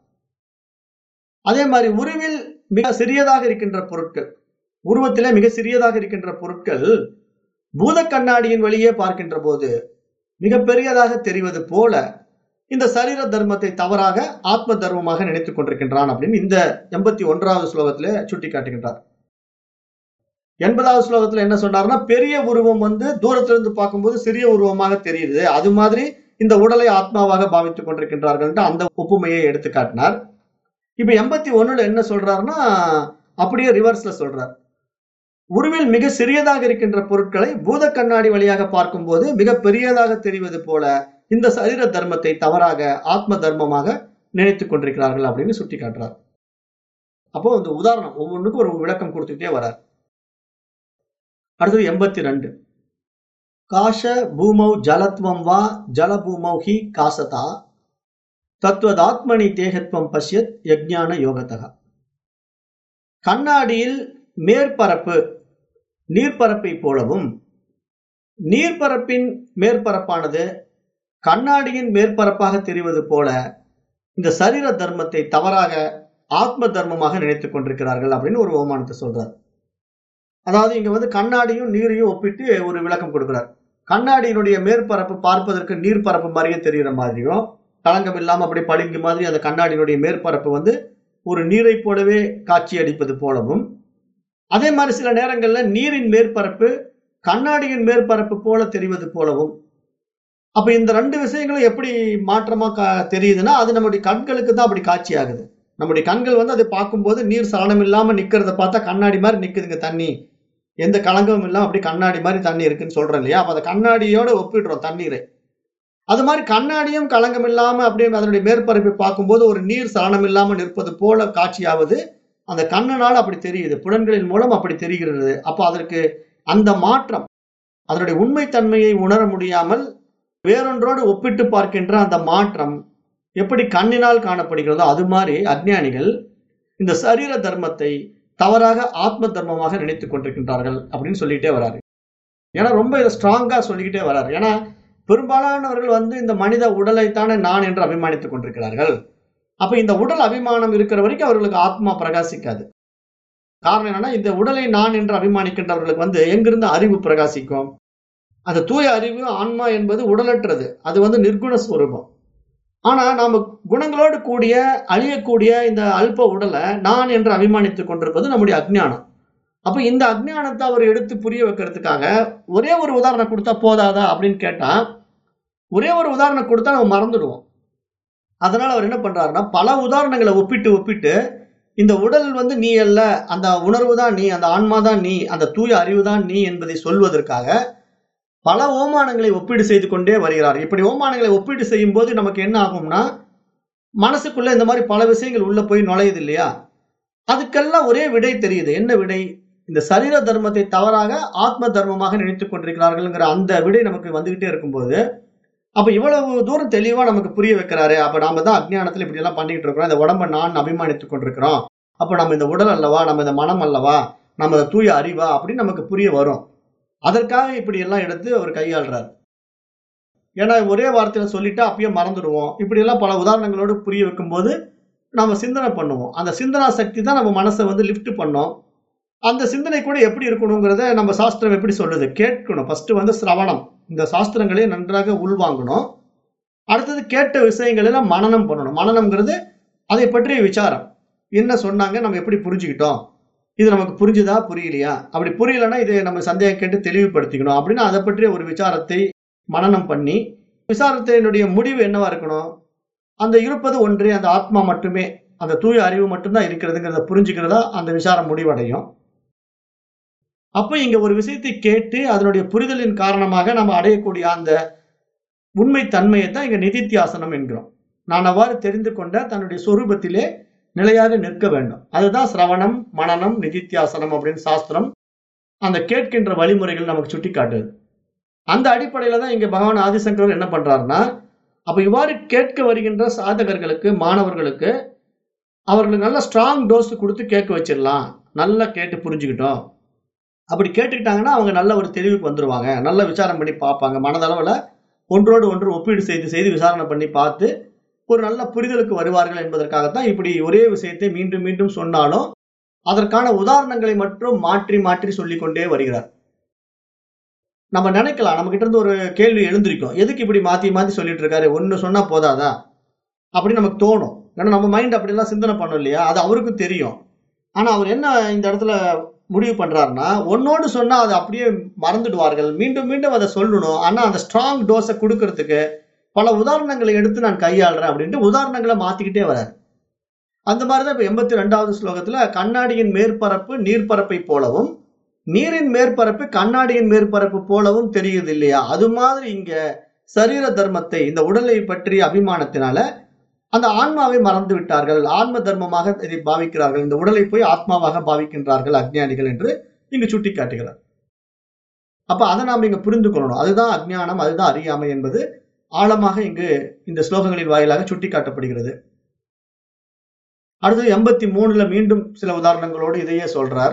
அதே மாதிரி உருவில் மிக சிறியதாக இருக்கின்ற பொருட்கள், உருவத்திலே மிக சிறியதாக இருக்கின்ற பொருட்கள் பூத கண்ணாடியின் வழியே பார்க்கின்ற போது மிக பெரியதாக தெரிவது போல இந்த சரீர தர்மத்தை தவறாக ஆத்ம தர்மமாக நினைத்துக் கொண்டிருக்கின்றான் அப்படின்னு இந்த 81வது ஸ்லோகத்திலே சுட்டி காட்டுகின்றார். 80வது ஸ்லோகத்துல என்ன சொன்னார்னா, பெரிய உருவம் வந்து தூரத்திலிருந்து பார்க்கும்போது சிறிய உருவமாக தெரியுது, அது மாதிரி இந்த உடலை ஆத்மாவாக பாவித்துக் கொண்டிருக்கின்றார்கள் அந்த ஒப்புமையை எடுத்து காட்டினார். இப்ப 81ல என்ன சொல்றாருன்னா, அப்படியே ரிவர்ஸ்ல சொல்றார். உருவில் மிக சிறியதாக இருக்கின்ற பொருட்களை பூத கண்ணாடி வழியாக பார்க்கும்போது மிக பெரியதாக தெரிவது போல இந்த சரீர தர்மத்தை தவறாக ஆத்ம தர்மமாக நினைத்துக் கொண்டிருக்கிறார்கள் அப்படின்னு சுட்டி காட்டுறார். அப்போ இந்த உதாரணம் ஒவ்வொன்றுக்கும் ஒரு விளக்கம் கொடுத்துக்கிட்டே வரார். அடுத்தது 82. காஷ பூமௌ ஜலத்வம் வா ஜலபூமௌ ஹி காசதா தத்வதாத்மனி தேகத்வம் பஷ்யத் யஜ்ஞான யோகத்தகா. கண்ணாடியில் மேற்பரப்பு நீர்ப்பரப்பை போலவும் நீர்ப்பரப்பின் மேற்பரப்பானது கண்ணாடியின் மேற்பரப்பாக தெரிவது போல இந்த சரீர தர்மத்தை தவறாக ஆத்ம தர்மமாக நினைத்துக் கொண்டிருக்கிறார்கள் அப்படின்னு ஒரு ஓமானத்தை சொல்றார். அதாவது இங்க கண்ணாடியும் நீரையும் ஒப்பிட்டு ஒரு விளக்கம் கொடுக்கிறார். கண்ணாடியினுடைய மேற்பரப்பு பார்ப்பதற்கு நீர்ப்பரப்பு மாதிரியே தெரிகிற மாதிரியும், களங்கம் இல்லாம அப்படி பளிங்கு மாதிரி அந்த கண்ணாடியினுடைய மேற்பரப்பு ஒரு நீரை போலவே காட்சி அளிப்பது போலவும், அதே மாதிரி சில நேரங்கள்ல நீரின் மேற்பரப்பு கண்ணாடியின் மேற்பரப்பு போல தெரிவது போலவும். அப்ப இந்த 2 விஷயங்களும் எப்படி மாற்றமா தெரியுதுன்னா, அது நம்முடைய கண்களுக்கு தான் அப்படி காட்சி ஆகுது. நம்முடைய கண்கள் அதை பார்க்கும்போது நீர் சலனம் இல்லாம நிக்கிறத பார்த்தா கண்ணாடி மாதிரி நிக்குதுங்க தண்ணி, எந்த களங்கமும் இல்லாம அப்படி கண்ணாடி மாதிரி தண்ணி இருக்குன்னு சொல்றோம் இல்லையா? அப்ப அந்த கண்ணாடியோட ஒப்பிடுறோம் தண்ணீரை. அது மாதிரி கண்ணாடியும் களங்கம் இல்லாம அப்படியே அதனுடைய மேற்பரப்பை பார்க்கும்போது ஒரு நீர் சலனம் இல்லாம நிற்பது போல காட்சியாவது அந்த கண்ணனால் அப்படி தெரியுது, புலன்களின் மூலம் அப்படி தெரிகிறது. அப்ப அதற்கு அந்த மாற்றம், அதனுடைய உண்மைத்தன்மையை உணர முடியாமல் வேறொன்றோடு ஒப்பிட்டு பார்க்கின்ற அந்த மாற்றம் எப்படி கண்ணினால் காணப்படுகிறதோ அது மாதிரி அஞ்ஞானிகள் இந்த சரீர தர்மத்தை தவறாக ஆத்ம தர்மமாக நினைத்துக் கொண்டிருக்கின்றார்கள் அப்படின்னு சொல்லிட்டே வராரு. ஏன்னா ரொம்ப இதை ஸ்ட்ராங்கா சொல்லிக்கிட்டே வராரு. ஏன்னா பெரும்பாலானவர்கள் இந்த மனித உடலைத்தானே நான் என்று அபிமானித்துக் கொண்டிருக்கிறார்கள். அப்ப இந்த உடல் அபிமானம் இருக்கிற வரைக்கும் அவர்களுக்கு ஆத்மா பிரகாசிக்காது. காரணம் என்னன்னா, இந்த உடலை நான் என்று அபிமானிக்கின்றவர்களுக்கு எங்கிருந்து அறிவு பிரகாசிக்கும்? அந்த தூய அறிவு ஆன்மா என்பது உடலற்றது, அது நிர்குண ஸ்வரூபம். ஆனா நாம குணங்களோடு கூடிய அழியக்கூடிய இந்த அல்ப உடலை நான் என்று அபிமானித்துக் கொண்டிருப்பது நம்முடைய அஜ்ஞானம். அப்ப இந்த அஜ்ஞானத்தை அவர் எடுத்து புரிய வைக்கிறதுக்காக ஒரே ஒரு உதாரணம் கொடுத்தா போதாதா அப்படின்னு கேட்டா, ஒரே ஒரு உதாரணம் கொடுத்தா நம்ம மறந்துடுவோம். அதனால அவர் என்ன பண்றாருன்னா, பல உதாரணங்களை ஒப்பிட்டு இந்த உடல் நீ அல்ல, அந்த உணர்வு தான் நீ, அந்த ஆன்மா தான் நீ, அந்த தூய அறிவு தான் நீ என்பதை சொல்வதற்காக பல ஓமானங்களை ஒப்பீடு செய்து கொண்டே வருகிறார். இப்படி ஓமானங்களை ஒப்பீடு செய்யும் போது நமக்கு என்ன ஆகும்னா, மனசுக்குள்ள இந்த மாதிரி பல விஷயங்கள் உள்ள போய் நுழையுது இல்லையா? அதுக்கெல்லாம் ஒரே விடை தெரியுது. என்ன விடை? இந்த சரீர தர்மத்தை தவறாக ஆத்ம தர்மமாக நினைத்துக் கொண்டிருக்கிறார்கள்ங்கிற அந்த விடை நமக்கு வந்துகிட்டே இருக்கும்போது, அப்ப இவ்வளவு தூரம் தெளிவா நமக்கு புரிய வைக்கிறாரு. அப்ப நாம தான் அஜ்ஞானத்துல இப்படி எல்லாம் பண்ணிட்டு இருக்கிறோம். இந்த உடம்பை நான் அபிமானித்துக் கொண்டிருக்கிறோம். அப்ப நம்ம இந்த உடல் அல்லவா, நம்ம இந்த மனம் அல்லவா, நம்ம தூய அறிவா அப்படின்னு நமக்கு புரிய வரும். அதற்காக இப்படி எல்லாம் எடுத்து அவர் கையாளுறாரு. ஏன்னா ஒரே வார்த்தையில சொல்லிட்டா அப்பயே மறந்துடுவோம். இப்படி எல்லாம் பல உதாரணங்களோடு புரிய வைக்கும் போது நாம சிந்தனை பண்ணுவோம். அந்த சிந்தனா சக்தி தான் நம்ம மனசை லிஃப்ட் பண்ணோம். அந்த சிந்தனை கூட எப்படி இருக்கணுங்கிறத நம்ம சாஸ்திரம் எப்படி சொல்லுது? கேட்கணும். ஃபர்ஸ்ட் சிரவணம், இந்த சாஸ்திரங்களை நன்றாக உள்வாங்கணும். அடுத்தது கேட்ட விஷயங்கள் எல்லாம் மனனம் பண்ணணும். மனனம்ங்கிறது அதை பற்றிய விசாரம். என்ன சொன்னாங்க, நம்ம எப்படி புரிஞ்சுக்கிட்டோம், இது நமக்கு புரிஞ்சுதா புரியலையா, அப்படி புரியலன்னா இதை நம்ம சந்தேகம் கேட்டு தெளிவுபடுத்திக்கணும் அப்படின்னு அதை பற்றிய ஒரு விசாரத்தை மனனம் பண்ணி, விசாரத்தினுடைய முடிவு என்னவா இருக்கணும்? அந்த இருப்பது ஒன்றே, அந்த ஆத்மா மட்டுமே, அந்த தூய அறிவு மட்டும்தான் இருக்கிறதுங்கிறத புரிஞ்சுக்கிறதா அந்த விசாரம் முடிவடையும். அப்ப இங்க ஒரு விஷயத்தை கேட்டு அதனுடைய புரிதலின் காரணமாக நம்ம அடையக்கூடிய அந்த உண்மை தன்மையை தான் இங்க நிதித்தியாசனம் என்கிறோம். நான் அவ்வாறு தெரிந்து கொண்ட தன்னுடைய சொரூபத்திலே நிலையாக நிற்க வேண்டும். அதுதான் சிரவணம், மனனம், நிதித்தியாசனம் அப்படின்னு சாஸ்திரம் அந்த கேட்கின்ற வழிமுறைகள் நமக்கு சுட்டி காட்டுது. அந்த அடிப்படையில தான் இங்க பகவான் ஆதிசங்கரர் என்ன பண்றாருன்னா, அப்ப இவ்வாறு கேட்க வருகின்ற சாதகர்களுக்கு, மாணவர்களுக்கு அவர்களுக்கு நல்ல ஸ்ட்ராங் டோஸ் கொடுத்து கேட்க வச்சிடலாம். நல்லா கேட்டு புரிஞ்சுக்கிட்டோம். அப்படி கேட்டுக்கிட்டாங்கன்னா அவங்க நல்ல ஒரு தெளிவுக்கு வந்துருவாங்க. நல்ல விசாரம் பண்ணி பார்ப்பாங்க. மனதளவுல ஒன்றோடு ஒன்று ஒப்பீடு செய்து விசாரணை பண்ணி பார்த்து ஒரு நல்ல புரிதலுக்கு வருவார்கள் என்பதற்காகத்தான் இப்படி ஒரே விஷயத்தை மீண்டும் மீண்டும் சொன்னாலும் அதற்கான உதாரணங்களை மட்டும் மாற்றி மாற்றி சொல்லிக் கொண்டே வருகிறார். நம்ம நினைக்கலாம், நம்ம கிட்ட இருந்து ஒரு கேள்வி எழுந்திருக்கும், எதுக்கு இப்படி மாத்தி மாத்தி சொல்லிட்டு இருக்காரு, ஒண்ணு சொன்னா போதாதா அப்படின்னு நமக்கு தோணும். ஏன்னா நம்ம மைண்ட் அப்படி எல்லாம் சிந்தனை பண்ணும் இல்லையா? அது அவருக்கும் தெரியும். ஆனா அவர் என்ன இந்த இடத்துல முடிவு பண்றாருன்னா, ஒன்னோடு சொன்னா அதை அப்படியே மறந்துடுவார்கள், மீண்டும் மீண்டும் அதை சொல்லணும். ஆனா அந்த ஸ்ட்ராங் டோஸை கொடுக்கறதுக்கு பல உதாரணங்களை எடுத்து நான் கையாளுறேன் அப்படின்ட்டு உதாரணங்களை மாத்திக்கிட்டே வராரு. அந்த மாதிரிதான் இப்ப 82வது ஸ்லோகத்துல கண்ணாடியின் மேற்பரப்பு நீர்ப்பரப்பை போலவும் நீரின் மேற்பரப்பு கண்ணாடியின் மேற்பரப்பு போலவும் தெரியுது இல்லையா? அது மாதிரி இங்க சரீர தர்மத்தை, இந்த உடலை பற்றிய அபிமானத்தினால அந்த ஆன்மாவை மறந்து விட்டார்கள், ஆன்ம தர்மமாக இதை பாவிக்கிறார்கள், இந்த உடலை போய் ஆத்மாவாக பாவிக்கின்றார்கள் அஞ்ஞானிகள் என்று இங்கு சுட்டி காட்டுகிறார். அப்ப அதை நாம் இங்க புரிந்து கொள்ளணும். அதுதான் அஞ்ஞானம், அதுதான் அறியாமை என்பது ஆழமாக இங்கு இந்த ஸ்லோகங்களின் வாயிலாக சுட்டி காட்டப்படுகிறது. அடுத்தது 83ல மீண்டும் சில உதாரணங்களோடு இதையே சொல்றார்.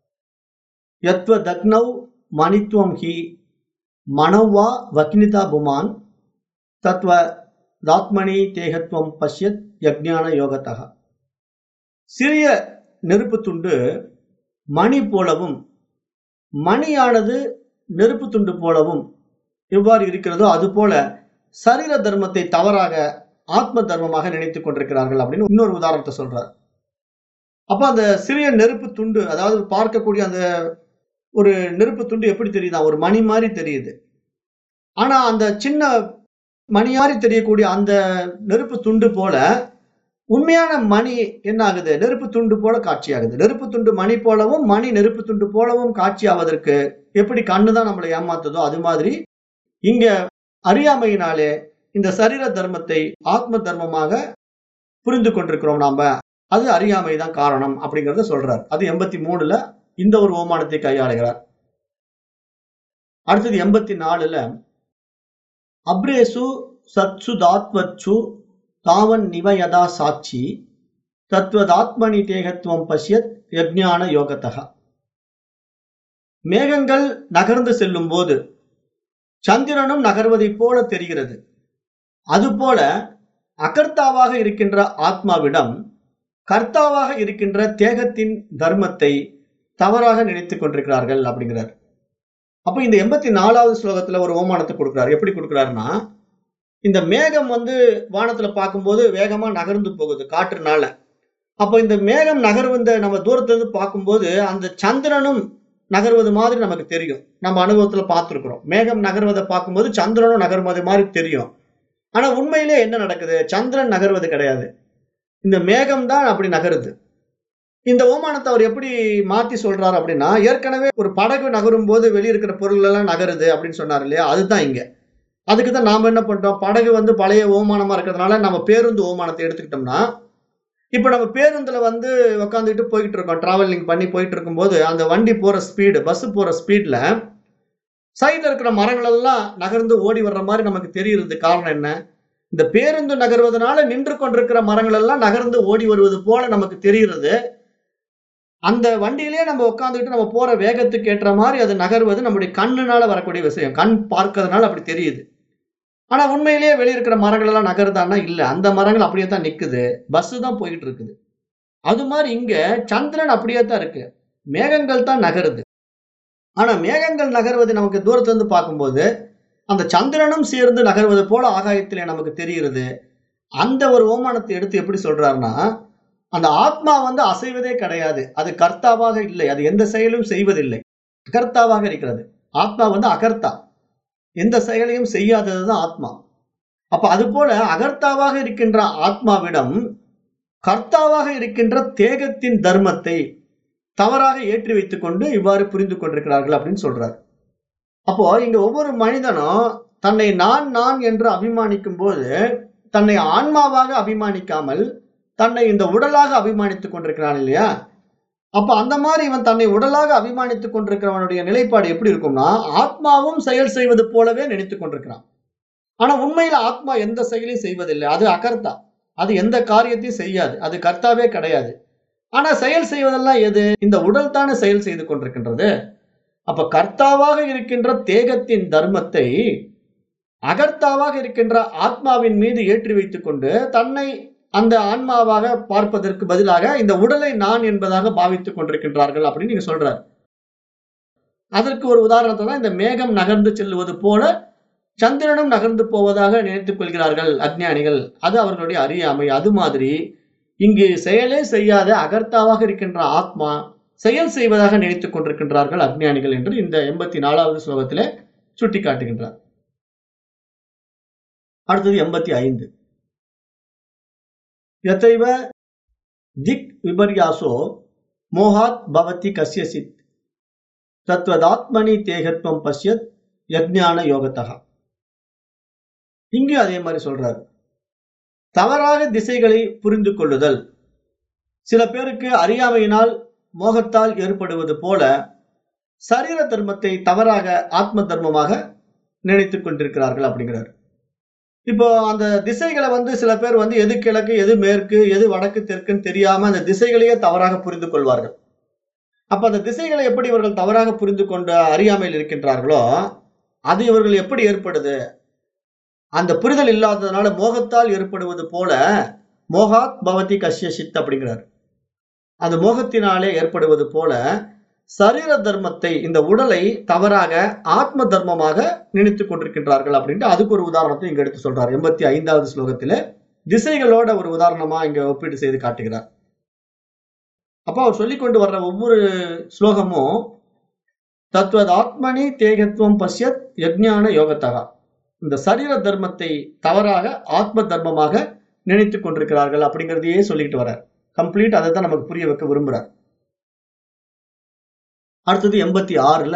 யத்வ தக்னவ் மணித்வம் ஹி மனவா வக்னிதா புமான் தத்வ தாத்மனி தேகத்துவம் பஷ்யத் யஜ்ஞான யோகத்தக. சிறிய நெருப்பு துண்டு மணி போலவும் மணியானது நெருப்பு துண்டு போலவும் எவ்வாறு இருக்கிறதோ அதுபோல சரீர தர்மத்தை தவறாக ஆத்ம தர்மமாக நினைத்துக் கொண்டிருக்கிறார்கள் அப்படின்னு இன்னொரு உதாரணத்தை சொல்றார். அப்ப அந்த சிறிய நெருப்பு துண்டு, அதாவது பார்க்கக்கூடிய அந்த ஒரு நெருப்பு துண்டு எப்படி தெரியுதா? ஒரு மணி மாதிரி தெரியுது. ஆனா அந்த சின்ன மணி மாதிரி தெரியக்கூடிய அந்த நெருப்பு துண்டு போல உண்மையான மணி என்ன ஆகுது? நெருப்பு துண்டு போல காட்சியாகுது. நெருப்பு துண்டு மணி போலவும் மணி நெருப்பு துண்டு போலவும் காட்சி ஆவதற்கு எப்படி கண்ணுதான் நம்மளை ஏமாத்துதோ அது மாதிரி இங்க அறியாமையினாலே இந்த சரீர தர்மத்தை ஆத்ம தர்மமாக புரிந்து கொண்டிருக்கிறோம் நாம. அது அறியாமை தான் காரணம் அப்படிங்கறத சொல்றார். அது 83ல இந்த ஒரு ஓமானத்தை கையாளுகிறார். அடுத்தது 84ல அப்ரேசு சத்சு தாத்வச்சு தாவன் நிவயதா சாட்சி தத்வதாத்மனி தேகத்துவம் பஷ்யத் யஜ்ஞான யோகத்தக. மேகங்கள் நகர்ந்து செல்லும் போது சந்திரனும் நகர்வதை போல தெரிகிறது. அதுபோல அகர்த்தாவாக இருக்கின்ற ஆத்மாவிடம் கர்த்தாவாக இருக்கின்ற தேகத்தின் தர்மத்தை தவறாக நினைத்துக் கொண்டிருக்கிறார்கள் அப்படிங்கிறார். அப்ப இந்த 84வது ஸ்லோகத்துல ஒரு ஓமானத்தை கொடுக்கிறார். எப்படி கொடுக்கிறாருன்னா, இந்த மேகம் வானத்துல பார்க்கும்போது வேகமா நகர்ந்து போகுது காற்றுனால. அப்ப இந்த மேகம் நகர்வத நம்ம தூரத்துல இருந்து பார்க்கும்போது அந்த சந்திரனும் நகர்வது மாதிரி நமக்கு தெரியும். நம்ம அனுபவத்துல பார்த்திருக்கிறோம். மேகம் நகர்வதை பார்க்கும்போது சந்திரனும் நகர்வது மாதிரி தெரியும். ஆனா உண்மையிலே என்ன நடக்குது? சந்திரன் நகர்வது கிடையாது, இந்த மேகம் தான் அப்படி நகருது. இந்த ஓமானத்தை அவர் எப்படி மாத்தி சொல்றாரு அப்படின்னா, ஏற்கனவே ஒரு படகு நகரும் போது வெளியிருக்கிற பொருள் எல்லாம் நகருது அப்படின்னு சொன்னார் இல்லையா? அதுதான் இங்க. அதுக்குதான் நாம என்ன பண்றோம்? படகு பழைய ஓமானமா இருக்கிறதுனால நம்ம பேருந்து ஓமானத்தை எடுத்துக்கிட்டோம்னா, இப்ப நம்ம பேருந்துல உட்காந்துட்டு போயிட்டு இருக்கோம், டிராவலிங் பண்ணி போயிட்டு இருக்கும் போது அந்த வண்டி போற ஸ்பீடு, பஸ் போற ஸ்பீட்ல சைட்ல இருக்கிற மரங்கள் எல்லாம் நகர்ந்து ஓடி வர்ற மாதிரி நமக்கு தெரியுது. காரணம் என்ன? இந்த பேருந்து நகர்வதனால நின்று கொண்டிருக்கிற மரங்கள் எல்லாம் நகர்ந்து ஓடி வருவது போல நமக்கு தெரிகிறது. அந்த வண்டியிலே நம்ம உட்காந்துட்டு நம்ம போற வேகத்துக்கு ஏற்ற மாதிரி அது நகர்வது நம்முடைய கண்ணுனால வரக்கூடிய விஷயம். கண் பார்க்கறதுனால அப்படி தெரியுது. ஆனா உண்மையிலேயே வெளியே இருக்கிற மரங்கள் எல்லாம் நகருதான்னா இல்ல, அந்த மரங்கள் அப்படியே தான் நிக்குது, பஸ் தான் போயிட்டு இருக்குது. அது மாதிரி இங்க சந்திரன் அப்படியே தான் இருக்கு, மேகங்கள் தான் நகருது. ஆனா மேகங்கள் நகர்வது நமக்கு தூரத்துல இருந்து பார்க்கும்போது அந்த சந்திரனும் சேர்ந்து நகர்வது போல ஆகாயத்திலே நமக்கு தெரிகிறது. அந்த ஒரு ஓமானத்தை எடுத்து எப்படி சொல்றாருன்னா, அந்த ஆத்மா அசைவதே கிடையாது, அது கர்த்தாவாக இல்லை, அது எந்த செயலும் செய்வதில்லை, அகர்த்தாவாக இருக்கிறது. ஆத்மா அகர்த்தா, எந்த செயலையும் செய்யாததுதான் ஆத்மா. அப்ப அது போல அகர்த்தாவாக இருக்கின்ற ஆத்மாவிடம் கர்த்தாவாக இருக்கின்ற தேகத்தின் தர்மத்தை தவறாக ஏற்றி வைத்துக் கொண்டு இவ்வாறு புரிந்து கொண்டிருக்கிறார்கள் அப்படின்னு சொல்றார். அப்போ இங்க ஒவ்வொரு மனிதனும் தன்னை நான் நான் என்று அபிமானிக்கும் போது தன்னை ஆன்மாவாக அபிமானிக்காமல் தன்னை இந்த உடலாக அபிமானித்துக் கொண்டிருக்கிறான் இல்லையா? அப்ப அந்த மாதிரி இவன் தன்னை உடலாக அபிமானித்துக் கொண்டிருக்கிறவனுடைய நிலைப்பாடு எப்படி இருக்கும்னா, ஆத்மாவும் செயல் செய்வது போலவே நினைத்துக் கொண்டிருக்கிறான். ஆனா உண்மையில ஆத்மா எந்த செயலையும் செய்வதில்லை, அது அகர்த்தா, அது எந்த காரியத்தையும் செய்யாது, அது கர்த்தாவே கிடையாது. ஆனா செயல் செய்வதெல்லாம் எது? இந்த உடல் தானே செயல் செய்து கொண்டிருக்கின்றது. அப்ப கர்த்தாவாக இருக்கின்ற தேகத்தின் தர்மத்தை அகர்த்தாவாக இருக்கின்ற ஆத்மாவின் மீது ஏற்றி வைத்துக் கொண்டு தன்னை அந்த ஆன்மாவாக பார்ப்பதற்கு பதிலாக இந்த உடலை நான் என்பதாக பாவித்துக் கொண்டிருக்கின்றார்கள் அப்படின்னு நீங்க சொல்றாரு. அதற்கு ஒரு உதாரணத்தை தான் இந்த மேகம் நகர்ந்து செல்வது போல சந்திரனும் நகர்ந்து போவதாக நினைத்துக் கொள்கிறார்கள் அஞ்ஞானிகள். அது அவர்களுடைய அறியாமை. அது மாதிரி இங்கு செயலே செய்யாத அகர்த்தாவாக இருக்கின்ற ஆத்மா செயல் செய்வதாக நினைத்துக் கொண்டிருக்கின்றார்கள் அஞ்ஞானிகள் என்று இந்த 84வது ஸ்லோகத்திலே சுட்டி காட்டுகின்றார். அடுத்தது 85. யதைவ திக் விபர்யாசோ மோகாத் பவதி கஸ்யசித் தத்வதாத்மனி தேகத்துவம் பஷ்யத் யஜ்ஞான யோகத்தக. இங்கே அதே மாதிரி சொல்றாரு. தவறாக திசைகளை புரிந்து கொள்ளுதல் சில பேருக்கு அறியாமையினால் மோகத்தால் ஏற்படுவது போல சரீர தர்மத்தை தவறாக ஆத்ம தர்மமாக நினைத்துக் கொண்டிருக்கிறார்கள் அப்படிங்கிறார். இப்போ அந்த திசைகளை சில பேர் எது கிழக்கு, எது மேற்கு, எது வடக்கு, தெற்குன்னு தெரியாம அந்த திசைகளையே தவறாக புரிந்து கொள்வார்கள். அப்ப அந்த திசைகளை எப்படி இவர்கள் தவறாக புரிந்து கொண்ட அறியாமையில் இருக்கின்றார்களோ அது இவர்கள் எப்படி ஏற்படுது? அந்த புரிதல் இல்லாததுனால மோகத்தால் ஏற்படுவது போல மோகாத் பவதி கஷ்ய சித் அப்படிங்கிறார். அந்த மோகத்தினாலே ஏற்படுவது போல சரீர தர்மத்தை, இந்த உடலை தவறாக ஆத்ம தர்மமாக நினைத்துக் கொண்டிருக்கின்றார்கள் அப்படின்ட்டு அதுக்கு ஒரு உதாரணத்தை இங்க எடுத்து சொல்றார். 85வது ஸ்லோகத்துல திசைகளோட ஒரு உதாரணமா இங்க ஒப்பீடு செய்து காட்டுகிறார். அப்ப அவர் சொல்லிக் கொண்டு வர்ற ஒவ்வொரு ஸ்லோகமும் தத்வத் ஆத்மனி தேகத்துவம் பஷ்யத் யஜ்ஞான யோகத்தகா, இந்த சரீர தர்மத்தை தவறாக ஆத்ம தர்மமாக நினைத்துக் கொண்டிருக்கிறார்கள் அப்படிங்கிறதையே சொல்லிக்கிட்டு வர்றார். கம்ப்ளீட் அதை தான் நமக்கு புரிய வைக்க விரும்புறார். அடுத்தது 86ல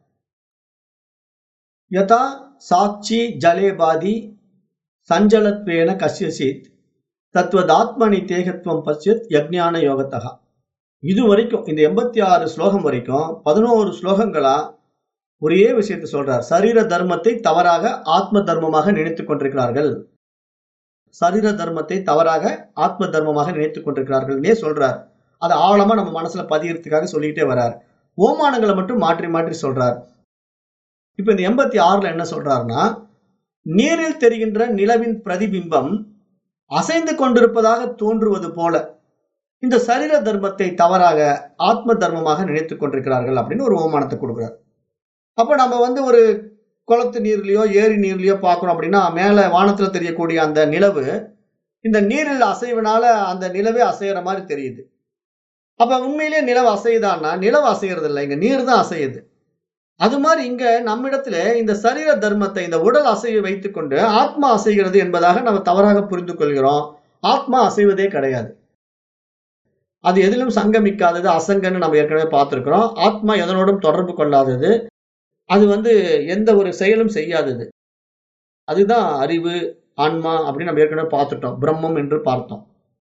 யதா சாட்சி ஜலேபாதி சஞ்சலத்வேன கஷ்யசித் தத்வதாத்மனி தேகத்துவம் பஷ்யத் யஜ்ஞான யோகத்தகா. இது வரைக்கும் இந்த 86 ஸ்லோகம் வரைக்கும் 11 ஸ்லோகங்களா ஒரே விஷயத்தை சொல்றார். சரீர தர்மத்தை தவறாக ஆத்ம தர்மமாக நினைத்துக் கொண்டிருக்கிறார்கள், சரீர தர்மத்தை தவறாக ஆத்ம தர்மமாக நினைத்துக் கொண்டிருக்கிறார்கள்னே சொல்றார். அதை ஆழமா நம்ம மனசுல பதியறதுக்காக சொல்லிக்கிட்டே வர்றார். ஓமானங்களை மட்டும் மாற்றி மாற்றி சொல்றார். இப்ப இந்த 86ல என்ன சொல்றாருன்னா, நீரில் தெரிகின்ற நிலவின் பிரதிபிம்பம் அசைந்து கொண்டிருப்பதாக தோன்றுவது போல இந்த சரீர தர்மத்தை தவறாக ஆத்ம தர்மமாக நினைத்துக் கொண்டிருக்கிறார்கள் அப்படின்னு ஒரு ஓமானத்தை கொடுக்கிறார். அப்ப நம்ம ஒரு குளத்து நீர்லயோ ஏரி நீர்லயோ பார்க்கணும் அப்படின்னா, மேல வானத்துல தெரியக்கூடிய அந்த நிலவு இந்த நீரில் அசைவுனால அந்த நிலவே அசைகிற மாதிரி தெரியுது. அப்ப உண்மையிலேயே நிலவு அசையுதான்னா நிலவு அசைகிறது இல்லை, இங்க நீர் தான் அசையுது. அது மாதிரி இங்க நம்மிடத்துல இந்த சரீர தர்மத்தை, இந்த உடல் அசைவை வைத்துக் கொண்டு ஆத்மா அசைகிறது என்பதாக நம்ம தவறாக புரிந்து கொள்கிறோம். ஆத்மா அசைவதே கிடையாது, அது எதிலும் சங்கமிக்காதது, அசங்கன்னு நம்ம ஏற்கனவே பார்த்திருக்கிறோம். ஆத்மா எதனோடும் தொடர்பு கொள்ளாதது, அது எந்த ஒரு செயலும் செய்யாதது. அதுதான் அறிவு, ஆன்மா அப்படின்னு நம்ம ஏற்கனவே பார்த்துட்டோம். பிரம்மம் என்று பார்த்தோம்.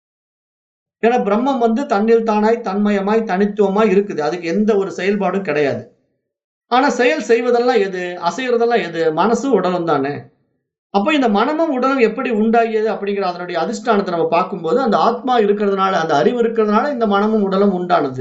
ஏன்னா பிரம்மம் தன்னில் தானாய் தன்மயமாய் தனித்துவமாய் இருக்குது, அதுக்கு எந்த ஒரு செயல்பாடும் கிடையாது. ஆனா செயல் செய்வதெல்லாம் எது, அசைகிறதெல்லாம் எது, மனசு உடலும் தானே. அப்ப இந்த மனமும் உடலும் எப்படி உண்டாகியது அப்படிங்கிற அதனுடைய அதிஷ்டானத்தை நம்ம பார்க்கும்போது அந்த ஆத்மா இருக்கிறதுனால, அந்த அறிவு இருக்கிறதுனால இந்த மனமும் உடலும் உண்டானது.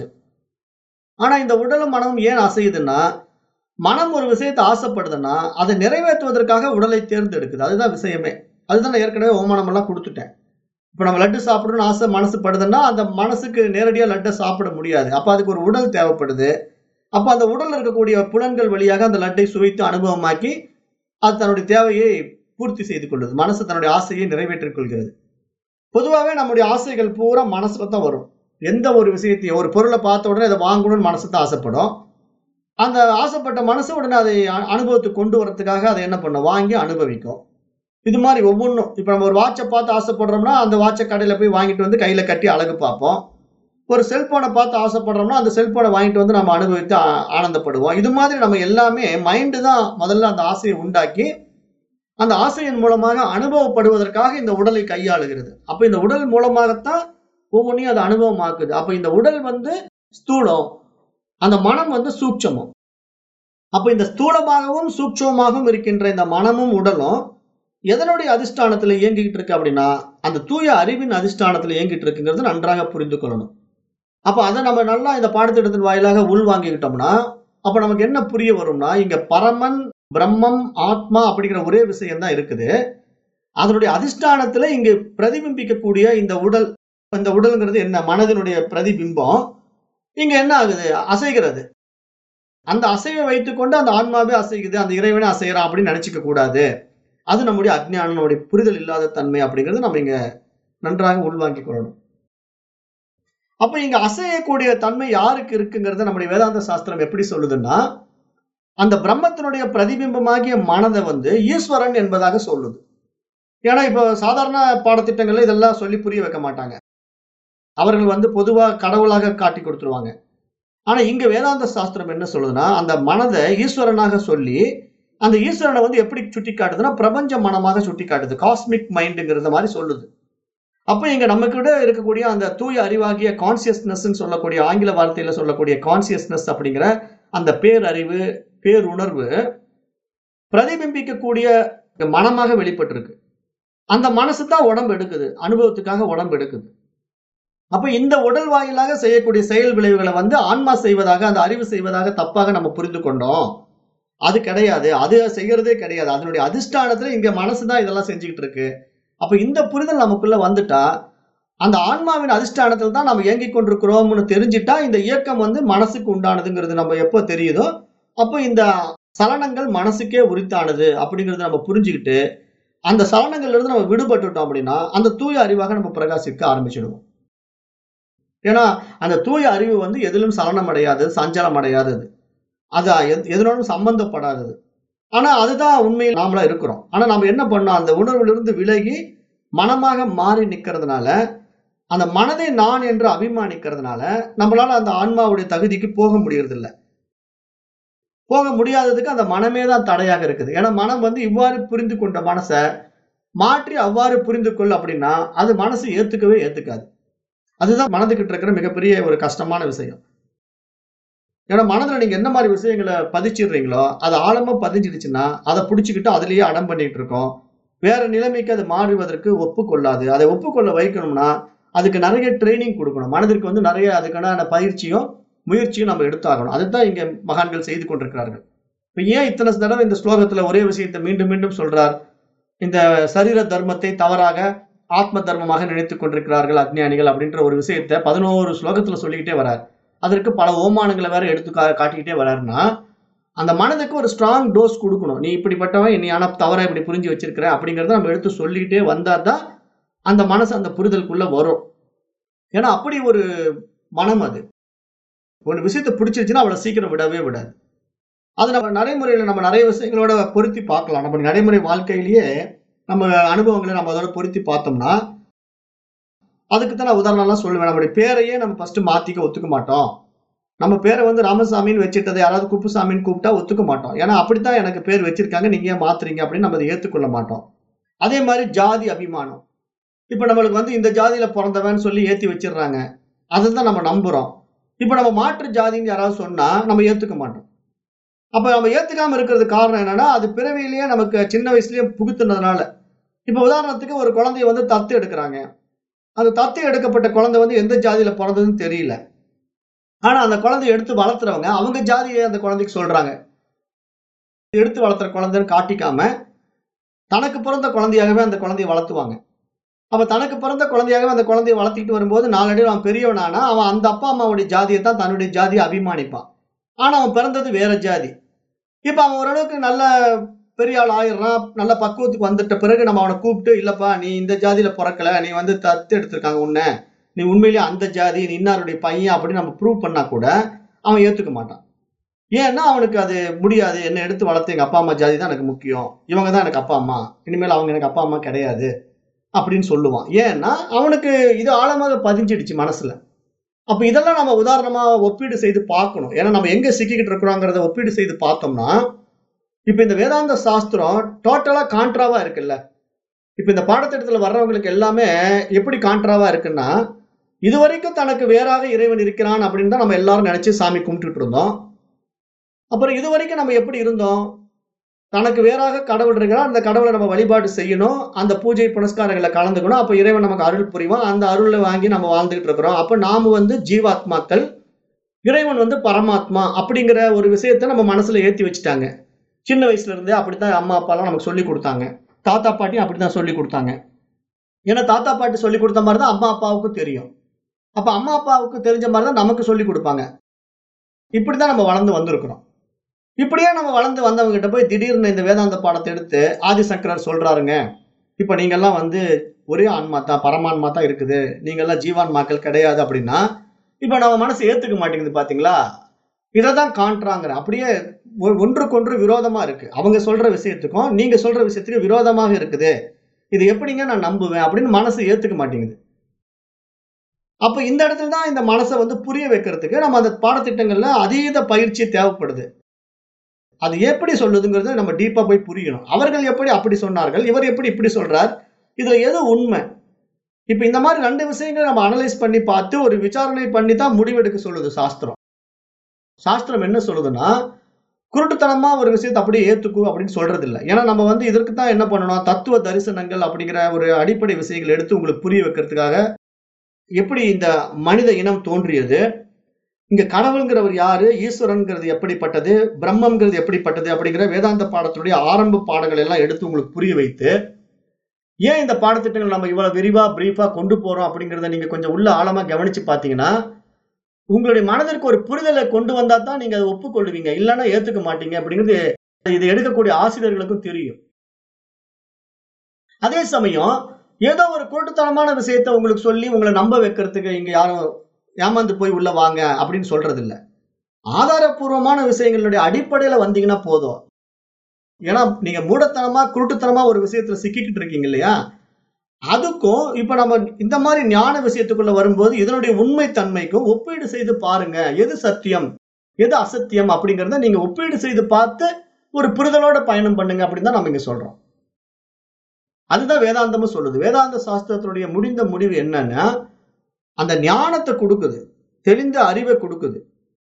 ஆனா இந்த உடலும் மனமும் ஏன் அசையுதுன்னா, மனம் ஒரு விஷயத்தை ஆசைப்படுதுன்னா அதை நிறைவேற்றுவதற்காக உடலை தேர்ந்தெடுக்குது. அதுதான் விஷயமே. அதுதான் நான் ஏற்கனவே ஓமானம் எல்லாம் கொடுத்துட்டேன். இப்ப நம்ம லட்டு சாப்பிடணும்னு ஆசை மனசு படுதுன்னா அந்த மனசுக்கு நேரடியா லட்டை சாப்பிட முடியாது. அப்ப அதுக்கு ஒரு உடல் தேவைப்படுது. அப்ப அந்த உடல்ல இருக்கக்கூடிய புலன்கள் வழியாக அந்த லட்டை சுவைத்து அனுபவமாக்கி அது தன்னுடைய தேவையை பூர்த்தி செய்து கொள்ளுது. மனசு தன்னுடைய ஆசையை நிறைவேற்றிக் கொள்கிறது. பொதுவாகவே நம்முடைய ஆசைகள் பூரா மனசுல தான் வரும். எந்த ஒரு விஷயத்தையும், ஒரு பொருளை பார்த்த உடனே அதை வாங்கணும்னு மனசு தான் ஆசைப்படும். அந்த ஆசைப்பட்ட மனசு உடனே அதை அனுபவத்துக்கு கொண்டு வரதுக்காக அதை என்ன பண்ணும், வாங்கி அனுபவிக்கும். இது மாதிரி ஒவ்வொன்றும். இப்ப நம்ம ஒரு வாட்சை பார்த்து ஆசைப்படுறோம்னா அந்த வாட்சை கடையில போய் வாங்கிட்டு கையில கட்டி அழகு பார்ப்போம். ஒரு செல்போனை பார்த்து ஆசைப்படுறோம்னா அந்த செல்போனை வாங்கிட்டு நம்ம அனுபவித்து ஆனந்தப்படுவோம். இது மாதிரி நம்ம எல்லாமே மைண்டு தான் முதல்ல அந்த ஆசையை உண்டாக்கி அந்த ஆசையின் மூலமாக அனுபவப்படுவதற்காக இந்த உடலை கையாளுகிறது. அப்ப இந்த உடல் மூலமாகத்தான் ஒவ்வொன்றையும் அது அனுபவமாக்குது. அப்ப இந்த உடல் ஸ்தூலம், அந்த மனம் சூட்சமம். அப்ப இந்த ஸ்தூலமாகவும் சூட்சமாகவும் இருக்கின்ற இந்த மனமும் உடலும் எதனுடைய அதிஷ்டானத்துல இயங்கிட்டு இருக்கு அப்படின்னா அந்த தூய அறிவின் அதிஷ்டானத்துல இயங்கிட்டு இருக்குங்கிறது நன்றாக புரிந்து கொள்ளணும். அப்ப அதை நம்ம நல்லா இந்த பாடத்திட்டத்தின் வாயிலாக உள் வாங்கிக்கிட்டோம்னா அப்ப நமக்கு என்ன புரிய வரும்னா, இங்க பரமன், பிரம்மம், ஆத்மா அப்படிங்கிற ஒரே விஷயம் தான் இருக்குது. அதனுடைய அதிஷ்டானத்துல இங்கு பிரதிபிம்பிக்கக்கூடிய இந்த உடல், இந்த உடல்ங்கிறது என்ன, மனதினுடைய பிரதிபிம்பம் இங்க என்ன ஆகுது, அசைகிறது. அந்த அசைவை வைத்துக்கொண்டு அந்த ஆன்மாவே அசைக்குது, அந்த இறைவனே அசைகிறான் அப்படின்னு நினைச்சுக்க கூடாது. அது நம்முடைய அஜ்ஞானம், நம்முடைய புரிதல் இல்லாத தன்மை அப்படிங்கிறது நம்ம இங்க நன்றாக உள்வாங்கிக் கொள்ளணும். அப்ப இங்க அசையக்கூடிய தன்மை யாருக்கு இருக்குங்கிறத நம்முடைய வேதாந்த சாஸ்திரம் எப்படி சொல்லுதுன்னா, அந்த பிரம்மத்தினுடைய பிரதிபிம்பமாகிய மனதை ஈஸ்வரன் என்பதாக சொல்லுது. ஏன்னா இப்ப சாதாரண பாடத்திட்டங்கள்ல இதெல்லாம் சொல்லி புரிய வைக்க மாட்டாங்க. அவர்கள் பொதுவா கடவுளாக காட்டி கொடுத்துருவாங்க. ஆனா இங்க வேதாந்த சாஸ்திரம் என்ன சொல்லுதுன்னா, அந்த மனதை ஈஸ்வரனாக சொல்லி அந்த ஈஸ்வரனை எப்படி சுட்டி காட்டுதுன்னா பிரபஞ்ச மனமாக சுட்டி காட்டுது, காஸ்மிக் மைண்டுங்கிறத மாதிரி சொல்லுது. அப்ப இங்க நமக்கு இருக்கக்கூடிய அந்த தூய அறிவாகிய கான்சியஸ்னஸ் சொல்லக்கூடிய, ஆங்கில வார்த்தையில சொல்லக்கூடிய கான்சியஸ்னஸ் அப்படிங்கிற அந்த பேரறிவு, பேருணர்வு பிரதிபிம்பிக்கக்கூடிய மனமாக வெளிப்பட்டிருக்கு. அந்த மனசு தான் உடம்பு எடுக்குது, அனுபவத்துக்காக உடம்பு எடுக்குது. அப்ப இந்த உடல் வாயிலாக செய்யக்கூடிய செயல் விளைவுகளை ஆன்மா செய்வதாக, அந்த அறிவு செய்வதாக தப்பாக நம்ம புரிந்து கொண்டோம். அது கிடையாது, அது செய்யறதே கிடையாது. அதனுடைய அதிஷ்டானத்துல இங்க மனசுதான் இதெல்லாம் செஞ்சுக்கிட்டு இருக்கு. அப்ப இந்த புரிதல் நமக்குள்ள வந்துட்டா, அந்த ஆன்மாவின் அதிஷ்டானத்துல தான் நம்ம இயங்கிக் கொண்டிருக்கிறோம்னு தெரிஞ்சிட்டா, இந்த இயக்கம் மனசுக்கு உண்டானதுங்கிறது நம்ம எப்போ தெரியுதோ, அப்போ இந்த சலனங்கள் மனசுக்கே உரித்தானது அப்படிங்கறத நம்ம புரிஞ்சுக்கிட்டு, அந்த சலனங்கள்ல இருந்து நம்ம விடுபட்டுட்டோம் அப்படின்னா, அந்த தூய அறிவாக நம்ம பிரகாசிக்க ஆரம்பிச்சிடுவோம். ஏன்னா, அந்த தூய அறிவு எதிலும் சலனம் அடையாதது, சஞ்சலம் அடையாதது. அது எதனோடும் சம்பந்தப்படாதது. ஆனா, அதுதான் உண்மையில் நாமளா இருக்கிறோம். ஆனா, நாம என்ன பண்ணோம்? அந்த உணர்விலிருந்து விலகி மனமாக மாறி நிக்கிறதுனால, அந்த மனதை நான் என்று அபிமானிக்கிறதுனால, நம்மளால அந்த ஆன்மாவுடைய தகுதிக்கு போக முடியறதில்ல. போக முடியாததுக்கு அந்த மனமே தான் தடையாக இருக்குது. ஏன்னா, மனம் இவ்வாறு புரிந்து கொண்ட மனச மாற்றி அவ்வாறு புரிந்து கொள் அப்படின்னா, அது மனசு ஏத்துக்கவே ஏத்துக்காது. அதுதான் மனதுகிட்ட இருக்கிற மிகப்பெரிய ஒரு கஷ்டமான விஷயம். ஏன்னா மனதுல நீங்க என்ன மாதிரி விஷயங்கள பதிச்சிடுறீங்களோ, அது ஆழமா பதிஞ்சிடுச்சுன்னா, அத புடிச்சுக்கிட்டு அதிலேயே அடம் பண்ணிட்டு இருக்கோம். வேற நிலைமைக்கு அது மாறுவதற்கு ஒப்புக்கொள்ளாது. அதை ஒப்புக்கொள்ள வைக்கணும்னா, அதுக்கு நெறைய ட்ரெய்னிங் குடுக்கணும். மனதிற்கு நெறைய அதுக்கான பயிற்சியும், முயற்சியும் நம்ம எடுத்தாகணும். அதுதான் இங்க மகான்கள் செய்து கொண்டிருக்கிறார்கள். இப்ப ஏன் இத்தனை தடவை இந்த ஸ்லோகத்துல ஒரே விஷயத்த மீண்டும் மீண்டும் சொல்றார்? இந்த சரீர தர்மத்தை தவறாக ஆத்ம தர்மமாக நினைத்துக் கொண்டிருக்கிறார்கள் அஞ்ஞானிகள் அப்படின்ற ஒரு விஷயத்த 11 ஸ்லோகத்துல சொல்லிக்கிட்டே வர்றார். அதற்கு பல ஓமானங்களை வேற எடுத்து காட்டிக்கிட்டே வர்றாருன்னா, அந்த மனதுக்கு ஒரு ஸ்ட்ராங் டோஸ் குடுக்கணும். நீ இப்படிப்பட்டவன், நீ ஆனா தவறா இப்படி புரிஞ்சு வச்சிருக்கிற அப்படிங்கிறத நம்ம எடுத்து சொல்லிக்கிட்டே வந்தாதான் அந்த மனசு அந்த புரிதலுக்குள்ள வரும். ஏன்னா அப்படி ஒரு மனம் அது. ஒரு விஷயத்த பிடிச்சிருச்சுன்னா அவ்வளவு சீக்கிரம் விடவே விடாது. அது நம்ம நடைமுறையில நம்ம நிறைய விஷயங்களோட பொருத்தி பார்க்கலாம். நம்ம நடைமுறை வாழ்க்கையிலேயே நம்ம அனுபவங்களை நம்ம அதோட பொருத்தி பார்த்தோம்னா, அதுக்கு தான் நான் உதாரணம்லாம் சொல்லுவேன். நம்முடைய பேரையே நம்ம ஃபர்ஸ்ட் மாத்திக்க ஒத்துக்க மாட்டோம். நம்ம பேரை ராமசாமின்னு வச்சுட்டதை யாராவது குப்புசாமின்னு கூப்பிட்டா ஒத்துக்க மாட்டோம். ஏன்னா அப்படித்தான் எனக்கு பேர் வச்சிருக்காங்க, நீங்க ஏன் மாத்துறீங்க அப்படின்னு நம்ம அதை ஏத்துக்கொள்ள மாட்டோம். அதே மாதிரி ஜாதி அபிமானம். இப்ப நம்மளுக்கு இந்த ஜாதியில பிறந்தவன்னு சொல்லி ஏத்தி வச்சிடுறாங்க. அதைதான் நம்ம நம்புறோம். இப்ப நம்ம மாற்று ஜாதின்னு யாராவது சொன்னா நம்ம ஏத்துக்க மாட்டோம். அப்ப நம்ம ஏத்துக்காம இருக்கிறதுக்கு காரணம் என்னன்னா, அது பிறவியிலேயே நமக்கு சின்ன வயசுலயே புகுத்துனதுனால. இப்ப உதாரணத்துக்கு ஒரு குழந்தைய தத்து எடுக்குறாங்க. அந்த தத்து எடுக்கப்பட்ட குழந்தை எந்த ஜாதியில பிறந்ததுன்னு தெரியல. ஆனா அந்த குழந்தைய எடுத்து வளர்த்துறவங்க அவங்க ஜாதியை அந்த குழந்தைக்கு சொல்றாங்க. எடுத்து வளர்த்துற குழந்தைன்னு காட்டிக்காம, தனக்கு பிறந்த குழந்தையாகவே அந்த குழந்தைய வளர்த்துவாங்க. அப்ப தனக்கு பிறந்த குழந்தையாகவே அந்த குழந்தைய வளர்த்திட்டு வரும்போது, நாளடைவுல அவன் பெரியவனானா, அவன் அந்த அப்பா அம்மாவுடைய ஜாதியை தான் தன்னுடைய ஜாதியை அபிமானிப்பான். ஆனா அவன் பிறந்தது வேற ஜாதி. இப்ப அவன் ஓரளவுக்கு நல்ல பெரிய ஆள் ஆயிடுறான். நல்ல பக்குவத்துக்கு வந்துட்ட பிறகு நம்ம அவனை கூப்பிட்டு, இல்லப்பா நீ இந்த ஜாதியில பிறக்கல. நீ தத்து எடுத்திருக்காங்க உன்ன. நீ உண்மையிலேயே அந்த ஜாதி, நீ இன்னாருடைய பையன் அப்படின்னு நம்ம ப்ரூவ் பண்ணா கூட, அவன் ஏத்துக்க மாட்டான். ஏன்னா அவனுக்கு அது முடியாது. என்ன எடுத்து வளர்த்த எங்க அப்பா அம்மா ஜாதி தான் எனக்கு முக்கியம். இவங்க தான் எனக்கு அப்பா அம்மா. இனிமேல் அவங்க எனக்கு அப்பா அம்மா கிடையாது. அப்படின்னு சொல்லுவான். ஏன்னா அவனுக்கு இது ஆழமாக பதிஞ்சிடுச்சு மனசுல. அப்ப இதெல்லாம் நம்ம உதாரணமா ஒப்பீடு செய்து பார்க்கணும். ஏன்னா நம்ம எங்க சிக்கிக்கிட்டு இருக்கிறோங்கிறத ஒப்பீடு செய்து பார்த்தோம்னா, இப்ப இந்த வேதாந்த சாஸ்திரம் டோட்டலா கான்ட்ராவா இருக்குல்ல. இப்ப இந்த பாடத்திட்டத்துல வர்றவங்களுக்கு எல்லாமே எப்படி கான்ட்ராவா இருக்குன்னா, இதுவரைக்கும் தனக்கு வேறாக இறைவன் இருக்கிறான் அப்படின்னு தான் நம்ம எல்லாரும் நினைச்சு சாமி கும்பிட்டுட்டு இருந்தோம். அப்புறம் இதுவரைக்கும் நம்ம எப்படி இருந்தோம்? தனக்கு வேறாக கடவுள் இருக்கிறார். அந்த கடவுளை நம்ம வழிபாடு செய்யணும். அந்த பூஜை புனஸ்காரங்களை கலந்துக்கணும். அப்ப இறைவன் நமக்கு அருள் புரிவான். அந்த அருளை வாங்கி நம்ம வாழ்ந்துகிட்டு இருக்கிறோம். அப்ப நாம ஜீவாத்மாக்கள், இறைவன் பரமாத்மா அப்படிங்கிற ஒரு விஷயத்த நம்ம மனசுல ஏத்தி வச்சுட்டாங்க. சின்ன வயசுல இருந்தே அப்படித்தான் அம்மா அப்பா எல்லாம் நமக்கு சொல்லி கொடுத்தாங்க. தாத்தா பாட்டியும் அப்படித்தான் சொல்லி கொடுத்தாங்க. ஏன்னா தாத்தா பாட்டி சொல்லி கொடுத்த மாதிரிதான் அம்மா அப்பாவுக்கும் தெரியும். அப்ப அம்மா அப்பாவுக்கு தெரிஞ்ச மாதிரிதான் நமக்கு சொல்லி கொடுப்பாங்க. இப்படித்தான் நம்ம வளர்ந்து வந்திருக்கிறோம். இப்படியே நம்ம வளர்ந்து வந்தவங்க கிட்ட போய் திடீர்னு இந்த வேதாந்த பாடத்தை எடுத்து ஆதிசங்கரர் சொல்றாருங்க, இப்ப நீங்க எல்லாம் ஒரே ஆன்மா தான், பரமான்மா தான் இருக்குது, நீங்க எல்லாம் ஜீவான்மாக்கள் கிடையாது அப்படின்னா, இப்ப நம்ம மனசு ஏத்துக்க மாட்டேங்குது பாத்தீங்களா? இததான் காண்றாங்கிற. அப்படியே ஒன்றுக்கொன்று விரோதமா இருக்கு. அவங்க சொல்ற விஷயத்துக்கும் நீங்க சொல்ற விஷயத்துக்கு விரோதமாக இருக்குது. இது எப்படிங்க நான் நம்புவேன் அப்படின்னு மனசு ஏத்துக்க மாட்டேங்குது. அப்ப இந்த இடத்துல தான் இந்த மனசை புரிய வைக்கிறதுக்கு நம்ம அந்த பாடத்திட்டங்கள்ல அதீத பயிற்சி தேவைப்படுது. அது எப்படி சொல்லுதுங்கிறது நம்ம டீப்பா போய் புரியணும். அவர்கள் எப்படி அப்படி சொன்னார்கள், இவர் எப்படி இப்படி சொல்றார், இதுல எது உண்மை? இப்ப இந்த மாதிரி 2 விஷயங்களை நம்ம அனலைஸ் பண்ணி பார்த்து ஒரு விசாரணை பண்ணி தான் முடிவெடுக்க சொல்லுது சாஸ்திரம். சாஸ்திரம் என்ன சொல்லுதுன்னா, குருட்டுத்தனமா ஒரு விஷயத்தை அப்படியே ஏத்துக்கும் அப்படின்னு சொல்றது இல்ல. ஏன்னா நம்ம இதற்கு தான் என்ன பண்ணணும், தத்துவ தரிசனங்கள் அப்படிங்கிற ஒரு அடிப்படை விஷயங்களை எடுத்து உங்களுக்கு புரிய வைக்கிறதுக்காக, எப்படி இந்த மனித இனம் தோன்றியது, இங்க கடவுள்ங்கிறவர் யாரு, ஈஸ்வரன்கிறது எப்படிப்பட்டது, பிரம்மங்கிறது எப்படிப்பட்டது அப்படிங்கிற வேதாந்த பாடத்தினுடைய ஆரம்ப பாடங்கள் எல்லாம் எடுத்து உங்களுக்கு புரிய வைத்து, ஏன் இந்த பாடத்திட்டங்கள் நம்ம இவ்வளவு விரிவா பிரீஃபா கொண்டு போறோம் அப்படிங்கிறத நீங்க கொஞ்சம் உள்ள ஆழமா கவனிச்சு பாத்தீங்கன்னா, உங்களுடைய மனதிற்கு ஒரு புரிதலை கொண்டு வந்தா தான் நீங்க அதை ஒப்புக்கொள்வீங்க. இல்லைன்னா ஏத்துக்க மாட்டீங்க அப்படிங்கிறது இதை எடுக்கக்கூடிய ஆசிரியர்களுக்கும் தெரியும். அதே சமயம் ஏதோ ஒரு குருட்டுத்தனமான விஷயத்தை உங்களுக்கு சொல்லி உங்களை நம்ப வைக்கிறதுக்கு இங்க யாரும் ஏமாந்து போய் உள்ள வாங்க அப்படின்னு சொல்றது இல்ல. ஆதாரபூர்வமான விஷயங்களுடைய அடிப்படையில வந்தீங்கன்னா போதும். ஏன்னா நீங்க மூடத்தனமா குருட்டுத்தனமா ஒரு விஷயத்துல சிக்கிக்கிட்டு இருக்கீங்க இல்லையா, அதுக்கும் இப்ப நம்ம இந்த மாதிரி ஞான விஷயத்துக்குள்ள வரும்போது இதனுடைய உண்மை தன்மைக்கும் ஒப்பீடு செய்து பாருங்க. எது சத்தியம் எது அசத்தியம் அப்படிங்கறத நீங்க ஒப்பீடு செய்து பார்த்து ஒரு புரிதலோட பயணம் பண்ணுங்க அப்படின்னு தான் நம்ம இங்க சொல்றோம். அதுதான் வேதாந்தமும் சொல்லுது. வேதாந்த சாஸ்திரத்தினுடைய முடிந்த முடிவு என்னன்னா, அந்த ஞானத்தை கொடுக்குது, தெளிந்த அறிவை கொடுக்குது.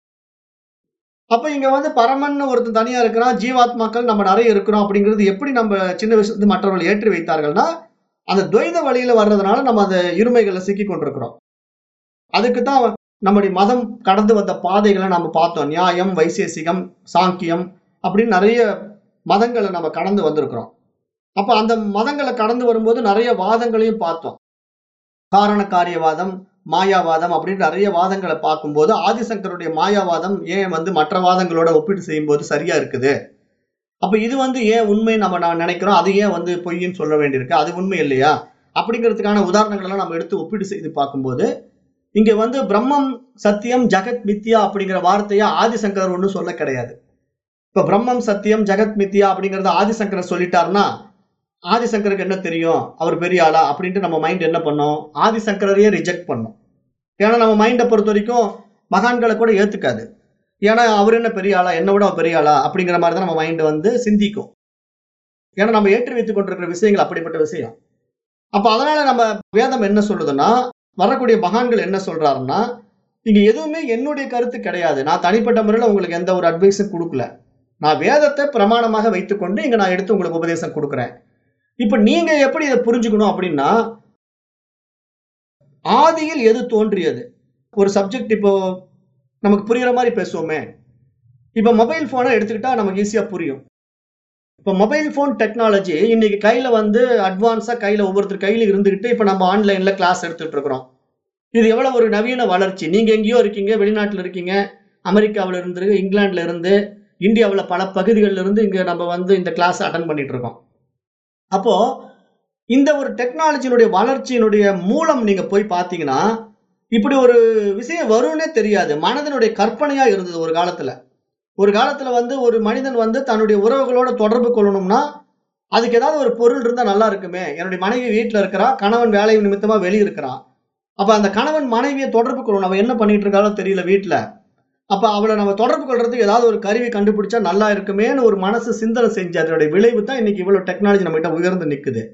அப்ப இங்க வந்து பரமன்னு ஒருத்தன் தனியா இருக்கிறான், ஜீவாத்மாக்கள் நம்ம நிறைய இருக்கிறோம் அப்படிங்கிறது எப்படி நம்ம சின்ன வயசுல மற்றவர்கள் ஏற்றி வைத்தார்கள்னா, அந்த துவைத வழியில வர்றதுனால நம்ம அந்த இருமைகளை சிக்கி கொண்டிருக்கிறோம். அதுக்குதான் நம்முடைய மதம் கடந்து வந்த பாதைகளை நம்ம பார்த்தோம். நியாயம், வைசேசிகம், சாங்கியம் அப்படின்னு நிறைய மதங்களை நம்ம கடந்து வந்திருக்கிறோம். அப்ப அந்த மதங்களை கடந்து வரும்போது நிறைய வாதங்களையும் பார்த்தோம். காரண காரியவாதம், மாயாவாதம் அப்படின்னு நிறைய வாதங்களை பார்க்கும்போது ஆதிசங்கருடைய மாயாவாதம் ஏன் வந்து மற்ற வாதங்களோட ஒப்பீடு செய்யும் போது சரியா இருக்குது, அப்ப இது வந்து ஏன் உண்மை நான் நினைக்கிறோம், அது ஏன் வந்து பொய்ன்னு சொல்ல வேண்டியிருக்கு, அது உண்மை இல்லையா அப்படிங்கிறதுக்கான உதாரணங்கள் எல்லாம் நம்ம எடுத்து ஒப்பீடு செய்து பார்க்கும்போது, இங்க வந்து பிரம்மம் சத்தியம் ஜெகத் மித்யா அப்படிங்கிற வார்த்தையா ஆதிசங்கர் ஒன்றும் சொல்ல கிடையாது. இப்ப பிரம்மம் சத்தியம் ஜெகத் மித்யா அப்படிங்கறத ஆதிசங்கர் சொல்லிட்டாருன்னா ஆதிசங்கருக்கு என்ன தெரியும், அவர் பெரிய ஆளா அப்படின்ட்டு நம்ம மைண்ட் என்ன பண்ணோம், ஆதிசங்கரையே ரிஜெக்ட் பண்ணோம். ஏன்னா நம்ம மைண்டை பொறுத்த வரைக்கும் மகான்களை கூட ஏத்துக்காது. ஏன்னா அவர் என்ன பெரிய ஆளா, என்ன விட அவர் பெரிய ஆளா அப்படிங்கிற மாதிரி தான் நம்ம மைண்ட் வந்து சிந்திக்கும். ஏன்னா நம்ம ஏற்றி வைத்துக் கொண்டிருக்கிற விஷயங்கள் அப்படிப்பட்ட விஷயம். அப்ப அதனால நம்ம வேதம் என்ன சொல்லுதுன்னா, வரக்கூடிய மகான்கள் என்ன சொல்றாருன்னா, இங்க எதுவுமே என்னுடைய கருத்து கிடையாது, நான் தனிப்பட்ட முறையில உங்களுக்கு எந்த ஒரு அட்வைஸும் கொடுக்கல, நான் வேதத்தை பிரமாணமாக வைத்துக்கொண்டு இங்க நான் எடுத்து உங்களுக்கு உபதேசம் கொடுக்குறேன். இப்ப நீங்க எப்படி இதை புரிஞ்சுக்கணும் அப்படின்னா, ஆதியில் எது தோன்றியது, ஒரு சப்ஜெக்ட் இப்போ நமக்கு புரியுற மாதிரி பேசுவோமே. இப்ப மொபைல் போனை எடுத்துக்கிட்டா நமக்கு ஈஸியா புரியும். இப்ப மொபைல் போன் டெக்னாலஜி இன்னைக்கு கையில வந்து அட்வான்ஸா கையில ஒவ்வொருத்தர் கையில இருந்துகிட்டு இப்ப நம்ம ஆன்லைன்ல கிளாஸ் எடுத்துட்டு இருக்கிறோம். இது எவ்வளவு ஒரு நவீன வளர்ச்சி. நீங்க எங்கேயோ இருக்கீங்க, வெளிநாட்டுல இருக்கீங்க, அமெரிக்காவில இருந்து, இங்கிலாந்துல இருந்து, இந்தியாவில் பல பகுதிகளில் இருந்து இங்க நம்ம வந்து இந்த கிளாஸ் அட்டன் பண்ணிட்டு இருக்கோம். அப்போ இந்த ஒரு டெக்னாலஜியினுடைய வளர்ச்சியினுடைய மூலம் நீங்க போய் பார்த்தீங்கன்னா, இப்படி ஒரு விஷயம் வரும்னே தெரியாது. மனதனுடைய கற்பனையா இருந்தது ஒரு காலத்துல. ஒரு காலத்துல வந்து ஒரு மனிதன் வந்து தன்னுடைய உறவுகளோட தொடர்பு கொள்ளணும்னா அதுக்கு ஏதாவது ஒரு பொருள் இருந்தா நல்லா இருக்குமே. என்னுடைய மனைவி வீட்டுல இருக்கிறா, கணவன் வேலை நிமித்தமா வெளியே இருக்கிறான். அப்ப அந்த கணவன் மனைவியை தொடர்பு கொள்ளணும், அவன் என்ன பண்ணிட்டு இருக்காலும் தெரியல வீட்டுல. அப்ப அவளை நம்ம தொடர்பு கொள்றதுக்கு ஏதாவது ஒரு கருவி கண்டுபிடிச்சா நல்லா இருக்குமேன்னு ஒரு மனசு சிந்தனை செஞ்சு அதனுடைய விளைவு தான் இன்னைக்கு இவ்வளவு டெக்னாலஜி நம்ம கிட்ட உயர்ந்து நிக்குது.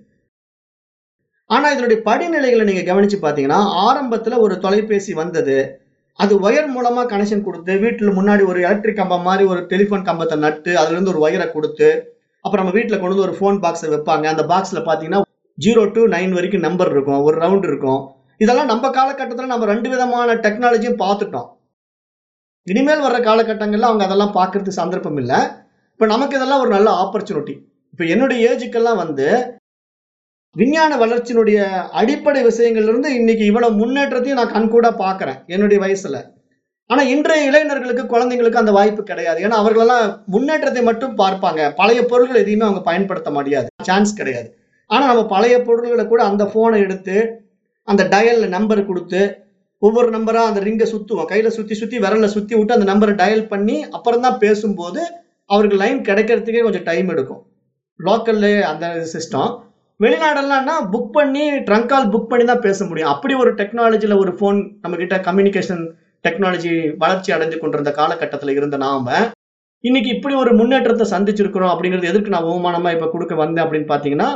ஆனா இதனுடைய படிநிலைகளை நீங்க கவனிச்சு பாத்தீங்கன்னா, ஆரம்பத்துல ஒரு தொலைபேசி வந்தது, அது ஒயர் மூலமா கனெக்ஷன் கொடுத்து வீட்டுல முன்னாடி ஒரு எலக்ட்ரிக் கம்பம் மாதிரி ஒரு டெலிபோன் கம்பத்தை நட்டு அதுல இருந்து ஒரு ஒயரை கொடுத்து, அப்புறம் நம்ம வீட்டுல கொண்டு வந்து ஒரு போன் பாக்ஸை வைப்பாங்க. அந்த பாக்ஸ்ல பாத்தீங்கன்னா 0 to 9 வரைக்கும் நம்பர் இருக்கும், ஒரு ரவுண்ட் இருக்கும். இதெல்லாம் நம்ம காலகட்டத்துல நம்ம 2 விதமான டெக்னாலஜியும் பார்த்துட்டோம். இனிமேல் வர்ற காலகட்டங்கள்ல அவங்க அதெல்லாம் பார்க்கறதுக்கு சந்தர்ப்பம் இல்லை. இப்ப நமக்கு இதெல்லாம் ஒரு நல்ல ஆப்பர்ச்சுனிட்டி. இப்ப என்னுடைய ஏஜுக்கெல்லாம் வந்து விஞ்ஞான வளர்ச்சியினுடைய அடிப்படை விஷயங்கள்ல இருந்து இன்னைக்கு இவ்வளவு முன்னேற்றத்தையும் நான் கண்கூடா பாக்குறேன் என்னுடைய வயசுல. ஆனா இன்றைய இளைஞர்களுக்கு, குழந்தைங்களுக்கு அந்த வாய்ப்பு கிடையாது. ஏன்னா அவர்களெல்லாம் முன்னேற்றத்தை மட்டும் பார்ப்பாங்க, பழைய பொருட்கள் எதையுமே அவங்க பயன்படுத்த முடியாது, சான்ஸ் கிடையாது. ஆனா நம்ம பழைய பொருட்களை கூட அந்த போனை எடுத்து அந்த டயல்ல நம்பர் கொடுத்து ஒவ்வொரு நம்பரா அந்த ரிங்கை சுத்துவோம், கையில சுத்தி சுத்தி விரல்ல சுத்தி விட்டு அந்த நம்பரை டயல் பண்ணி அப்புறம் தான் பேசும்போது அவருக்கு லைன் கிடைக்கிறதுக்கே கொஞ்சம் டைம் எடுக்கும். லோக்கல்ல அந்த சிஸ்டம். வெளிநாடெல்லாம்னா புக் பண்ணி ட்ரங்க் கால் புக் பண்ணி தான் பேச முடியும். அப்படி ஒரு டெக்னாலஜில ஒரு போன் நம்ம கிட்ட கம்யூனிகேஷன் டெக்னாலஜி வளர்ச்சி அடைஞ்சு கொண்டிருந்த காலகட்டத்தில் இருந்த நாம இன்னைக்கு இப்படி ஒரு முன்னேற்றத்தை சந்திச்சிருக்கிறோம் அப்படிங்கிறது எதற்கு நான் அவமானமா இப்ப கொடுக்க வந்தேன் அப்படின்னு பாத்தீங்கன்னா,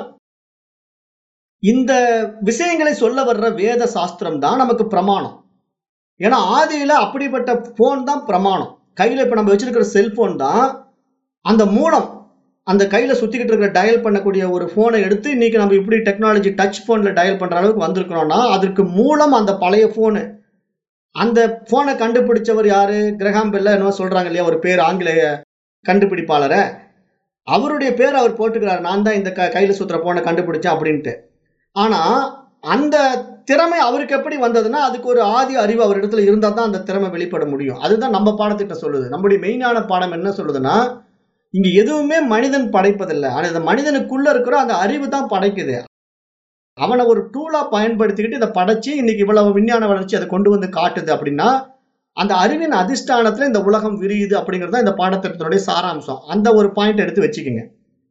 இந்த விஷயங்களை சொல்ல வர்ற வேத சாஸ்திரம் தான் நமக்கு பிரமாணம். ஏன்னா ஆதியில அப்படிப்பட்ட போன் தான் பிரமாணம். கையில இப்ப நம்ம வச்சிருக்கிற செல்போன் தான் அந்த மூலம். அந்த கையில சுத்திக்கிட்டு இருக்கிற டயல் பண்ணக்கூடிய ஒரு போனை எடுத்து இன்னைக்கு நம்ம இப்படி டெக்னாலஜி டச் போன்ல டயல் பண்ற அளவுக்கு வந்திருக்கிறோம்னா அதற்கு மூலம் அந்த பழைய போனு. அந்த போனை கண்டுபிடிச்சவர் யாரு? கிரஹாம் பெல்ல என்ன சொல்றாங்க இல்லையா, ஒரு பேர் ஆங்கிலேய கண்டுபிடிப்பாளரை. அவருடைய பேர் அவர் போட்டுக்கிறார், நான் தான் இந்த கையில சுத்துற போனை கண்டுபிடிச்சேன் அப்படின்ட்டு. ஆனா அந்த திறமை அவருக்கு எப்படி வந்ததுன்னா, அதுக்கு ஒரு ஆதி அறிவு அவரிடத்துல இருந்தா தான் அந்த திறமை வெளிப்பட முடியும். அதுதான் நம்ம பாடத்திட்டம் சொல்லுது. நம்முடைய மெயினான பாடம் என்ன சொல்லுதுன்னா, இங்க எதுவுமே மனிதன் படைப்பதில்லை, ஆனா இந்த மனிதனுக்குள்ள இருக்கிற அந்த அறிவு தான் படைக்குது. அவனை ஒரு டூலா பயன்படுத்திக்கிட்டு இதை படைச்சு இன்னைக்கு இவ்வளவு விஞ்ஞான வளர்ச்சி அதை கொண்டு வந்து காட்டுது அப்படின்னா, அந்த அறிவின் அதிஷ்டானத்துல இந்த உலகம் விரியுது அப்படிங்கிறது தான் இந்த பாடத்திட்டத்தினுடைய சாராம்சம். அந்த ஒரு பாயிண்ட் எடுத்து வச்சுக்கோங்க.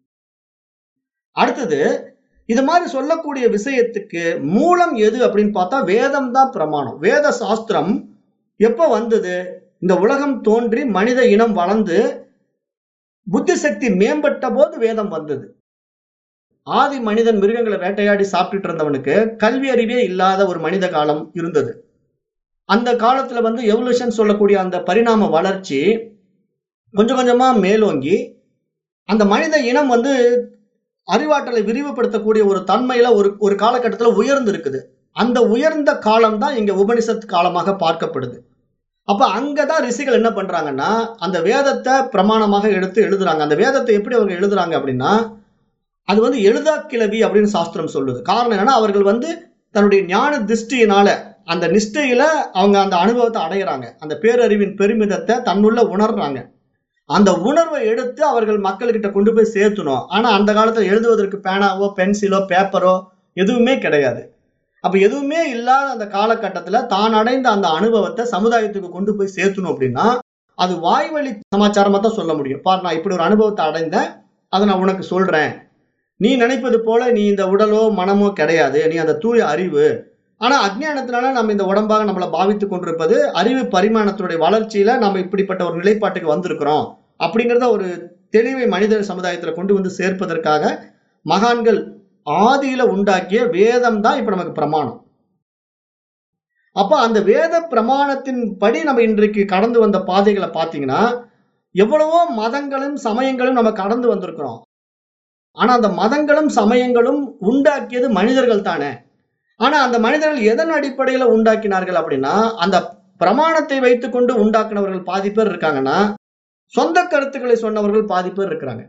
அடுத்தது, இது மாதிரி சொல்லக்கூடிய விஷயத்துக்கு மூலம் எது அப்படின்னு பார்த்தா வேதம் தான் பிரமாணம். வேத சாஸ்திரம் எப்ப வந்தது? இந்த உலகம் தோன்றி மனித இனம் வளர்ந்து புத்தி சக்தி மேம்பட்ட போது வேதம் வந்தது. ஆதி மனிதன் மிருகங்களை வேட்டையாடி சாப்பிட்டுட்டு இருந்தவனுக்கு கல்வி அறிவே இல்லாத ஒரு மனித காலம் இருந்தது. அந்த காலத்துல எவல்யூஷன் சொல்லக்கூடிய அந்த பரிணாம வளர்ச்சி கொஞ்சம் கொஞ்சமா மேலோங்கி அந்த மனித இனம் அறிவாற்றலை விரிவுபடுத்தக்கூடிய ஒரு தன்மையில ஒரு காலகட்டத்தில் உயர்ந்து இருக்குது. அந்த உயர்ந்த காலம் தான் இங்க உபனிஷத் காலமாக பார்க்கப்படுது. அப்ப அங்கதான் ரிஷிகள் என்ன பண்றாங்கன்னா, அந்த வேதத்தை பிரமாணமாக எடுத்து எழுதுறாங்க. அந்த வேதத்தை எப்படி அவங்க எழுதுறாங்க அப்படின்னா, அது எழுதா கிளவி அப்படின்னு சாஸ்திரம் சொல்லுது. காரணம் என்னன்னா, அவர்கள் தன்னுடைய ஞான திருஷ்டியினால அந்த நிஷ்டையில அவங்க அந்த அனுபவத்தை அடையிறாங்க. அந்த பேரறிவின் பெருமிதத்தை தன்னுள்ள உணர்றாங்க. அந்த உணர்வை எடுத்து அவர்கள் மக்கள்கிட்ட கொண்டு போய் சேர்த்தணும். ஆனா அந்த காலத்துல எழுதுவதற்கு பேனாவோ பென்சிலோ பேப்பரோ எதுவுமே கிடையாது. அப்ப எதுவுமே இல்லாத அந்த காலகட்டத்துல தான் அடைந்த அந்த அனுபவத்தை சமுதாயத்துக்கு கொண்டு போய் சேர்த்தணும் அப்படின்னா, அது வாய்வழி சமாச்சாரமா தான் சொல்ல முடியும். பாரு, நான் இப்படி ஒரு அனுபவத்தை அடைந்தேன், அதை நான் உனக்கு சொல்றேன். நீ நினைப்பது போல நீ இந்த உடலோ மனமோ கிடையாது, நீ அந்த தூய அறிவு. ஆனா அஜ்ஞானத்தினால நம்ம இந்த உடம்பாக நம்மளை பாவித்துக் கொண்டிருப்பது அறிவு பரிமாணத்தினுடைய வளர்ச்சியில நம்ம இப்படிப்பட்ட ஒரு நிலைப்பாட்டுக்கு வந்திருக்கிறோம் அப்படிங்கிறத ஒரு தெளிவை மனித சமுதாயத்துல கொண்டு வந்து சேர்ப்பதற்காக மகான்கள் ஆதியில உண்டாக்கிய வேதம் தான் இப்ப நமக்கு பிரமாணம். அப்ப அந்த வேத பிரமாணத்தின் படி நம்ம இன்றைக்கு கடந்து வந்த பாதைகளை பார்த்தீங்கன்னா, எவ்வளவோ மதங்களும் சமயங்களும் நம்ம கடந்து வந்திருக்கிறோம். ஆனா அந்த மதங்களும் சமயங்களும் உண்டாக்கியது மனிதர்கள் தானே. ஆனா அந்த மனிதர்கள் எதன் அடிப்படையில உண்டாக்கினார்கள் அப்படின்னா, அந்த பிரமாணத்தை வைத்துக் கொண்டு உண்டாக்குனவர்கள் பாதி பேர் இருக்காங்கன்னா, சொந்த கருத்துக்களை சொன்னவர்கள் பாதி பேர் இருக்கிறாங்க.